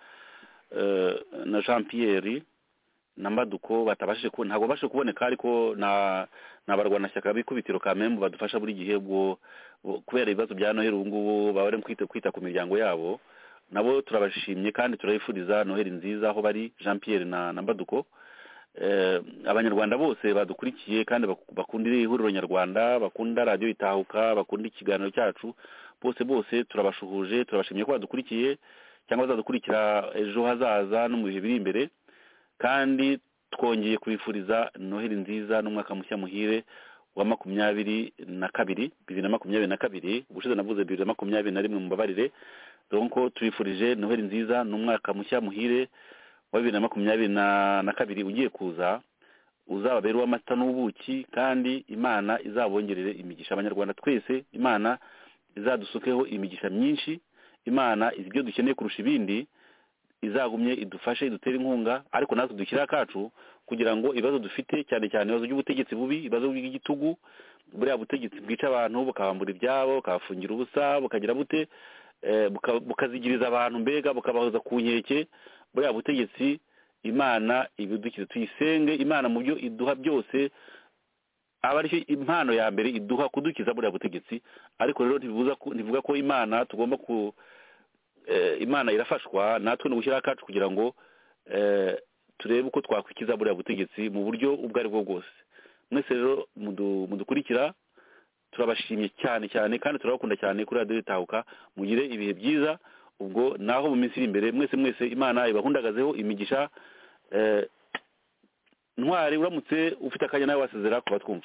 Speaker 4: na Jean Pierre na Mbaduko batabashije ko ntago bashe kuboneka ariko na nabarwana shyaka bikubitiro kamembe badufasha buri gihe bwo kubera ibibazo bya Noheli ngubu babare kwita kwita ku miryango yabo nabo turabashimye kandi turayifuriza Noheli nziza aho bari Jean Pierre na Mbaduko eh abanyarwanda bose badukurikiye kandi bakundira ihuriro nyarwanda bakunda radio itahuka bakunda ikiganiro cyacu bose bose turabashuhuje turabashimye ko badukurikiye cyangwa bazadukurikira ejo hazaza no mu bihe biri imbere kandi twongeye kubifuriza Noheli nziza n'umwaka mushya muhire wa makumyabiri na kabiri bibiri na makumyabiri na kabiri ubushize navuze bibiri na makumyabiri na rimwe mubabarire donc tubifurije Noheli nziza n'umwaka mushya muhire wa bibiri na makumyabiri na kabiri ugiye kuza uzababera uw'amata n'ubuki kandi Imana izabongerere imigisha abanyarwanda twese Imana izadusukeho imigisha myinshi Imana ibyo dukeneye kurusha ibindi izagumye idufashe idutera inkunga ariko natwe dukira kacu kugira ngo ibibazo dufite cyane cyane ibibazo by'ubutegetsi bubi ibibazo by'igitugu buriya butegetsi bwica abantu bukabambura ibyabo bukabafungira ubusa bukagira bute bukazigiriza abantu mbega bukabahoza ku nkeke buriya butegetsi Imana ibidukize tuyisenge Imana mu byo iduha byose aba ari impano ya mbere iduha kudukiza buriya butegetsi ariko rero ntibivuga ko ntivuga ko Imana tugomba ku Imana irafashwa natwe no gushyira kacu kugira ngo turebe uko twakwikiza buriya butegetsi mu buryo ubwo ari bwo bwose mwese rero mudukurikira turabashimye cyane cyane kandi turabakunda cyane kuri radio itahuka mugire ibihe byiza ubwo naho mu minsi iri imbere mwese mwese Imana ibahundagazeho imigisha ntwari uramutse ufite akanya nawe wasezera kuba twumva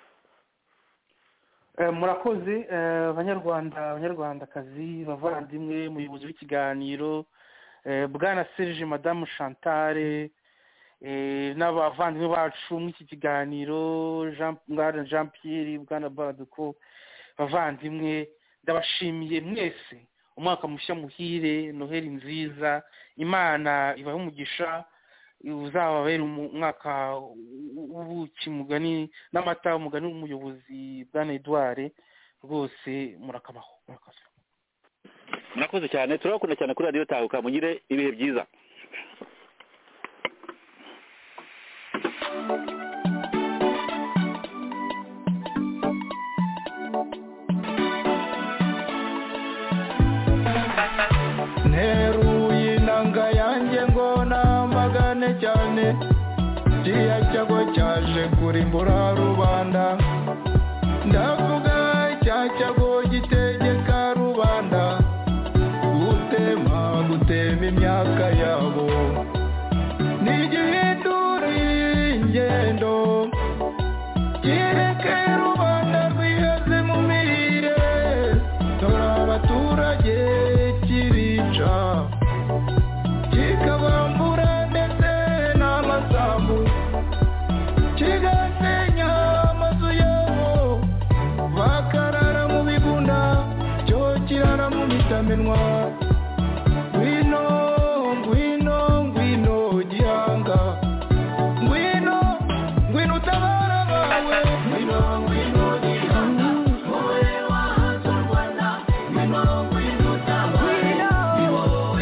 Speaker 6: murakoze abanyarwanda abanyarwandakazi bavandimwe muyobozi w'ikiganiro bwana Serge Madame Chantal n'abavandimwe bacu mw'iki kiganiro Jean Jean Pierre bwana Baduko bavandimwe ndabashimiye mwese umwaka mushya muhire Noheli nziza Imana ibahe umugisha uzababera umwaka w'ubuki mugani n'amata umugani w'umuyobozi bwana Edouard rwose murakabaho murakoze
Speaker 4: murakoze cyane turabakunda cyane kuri radio tahuka mugire ibihe byiza
Speaker 3: nteruye inanga yanjye ngo namagane cyane kiriya cyago cyaje kurimbura rubanda ndavuga cya cyago gitegeka rubanda gutema gutema imyaka yabo nigihindura ingendo kireke rubanda rwihaze mu mirire dore abaturage kirica kikabambura ndetse n'amasambu kigasenya amazu yabo bakarara mu bigunda cyo kirara mu mitamenwa ngwino ngwino ngwino gihanga ngwino ngwino utabara bawe ngwino ngwino gihanga wowe wahanze u Rwanda ngwino ngwino utabara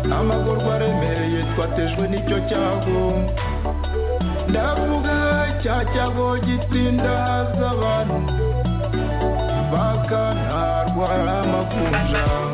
Speaker 3: amagorwa aremereye twatejwe n'icyo cyago ndavuga cya cyago gitsinda haza abantu bakantarwara amakunja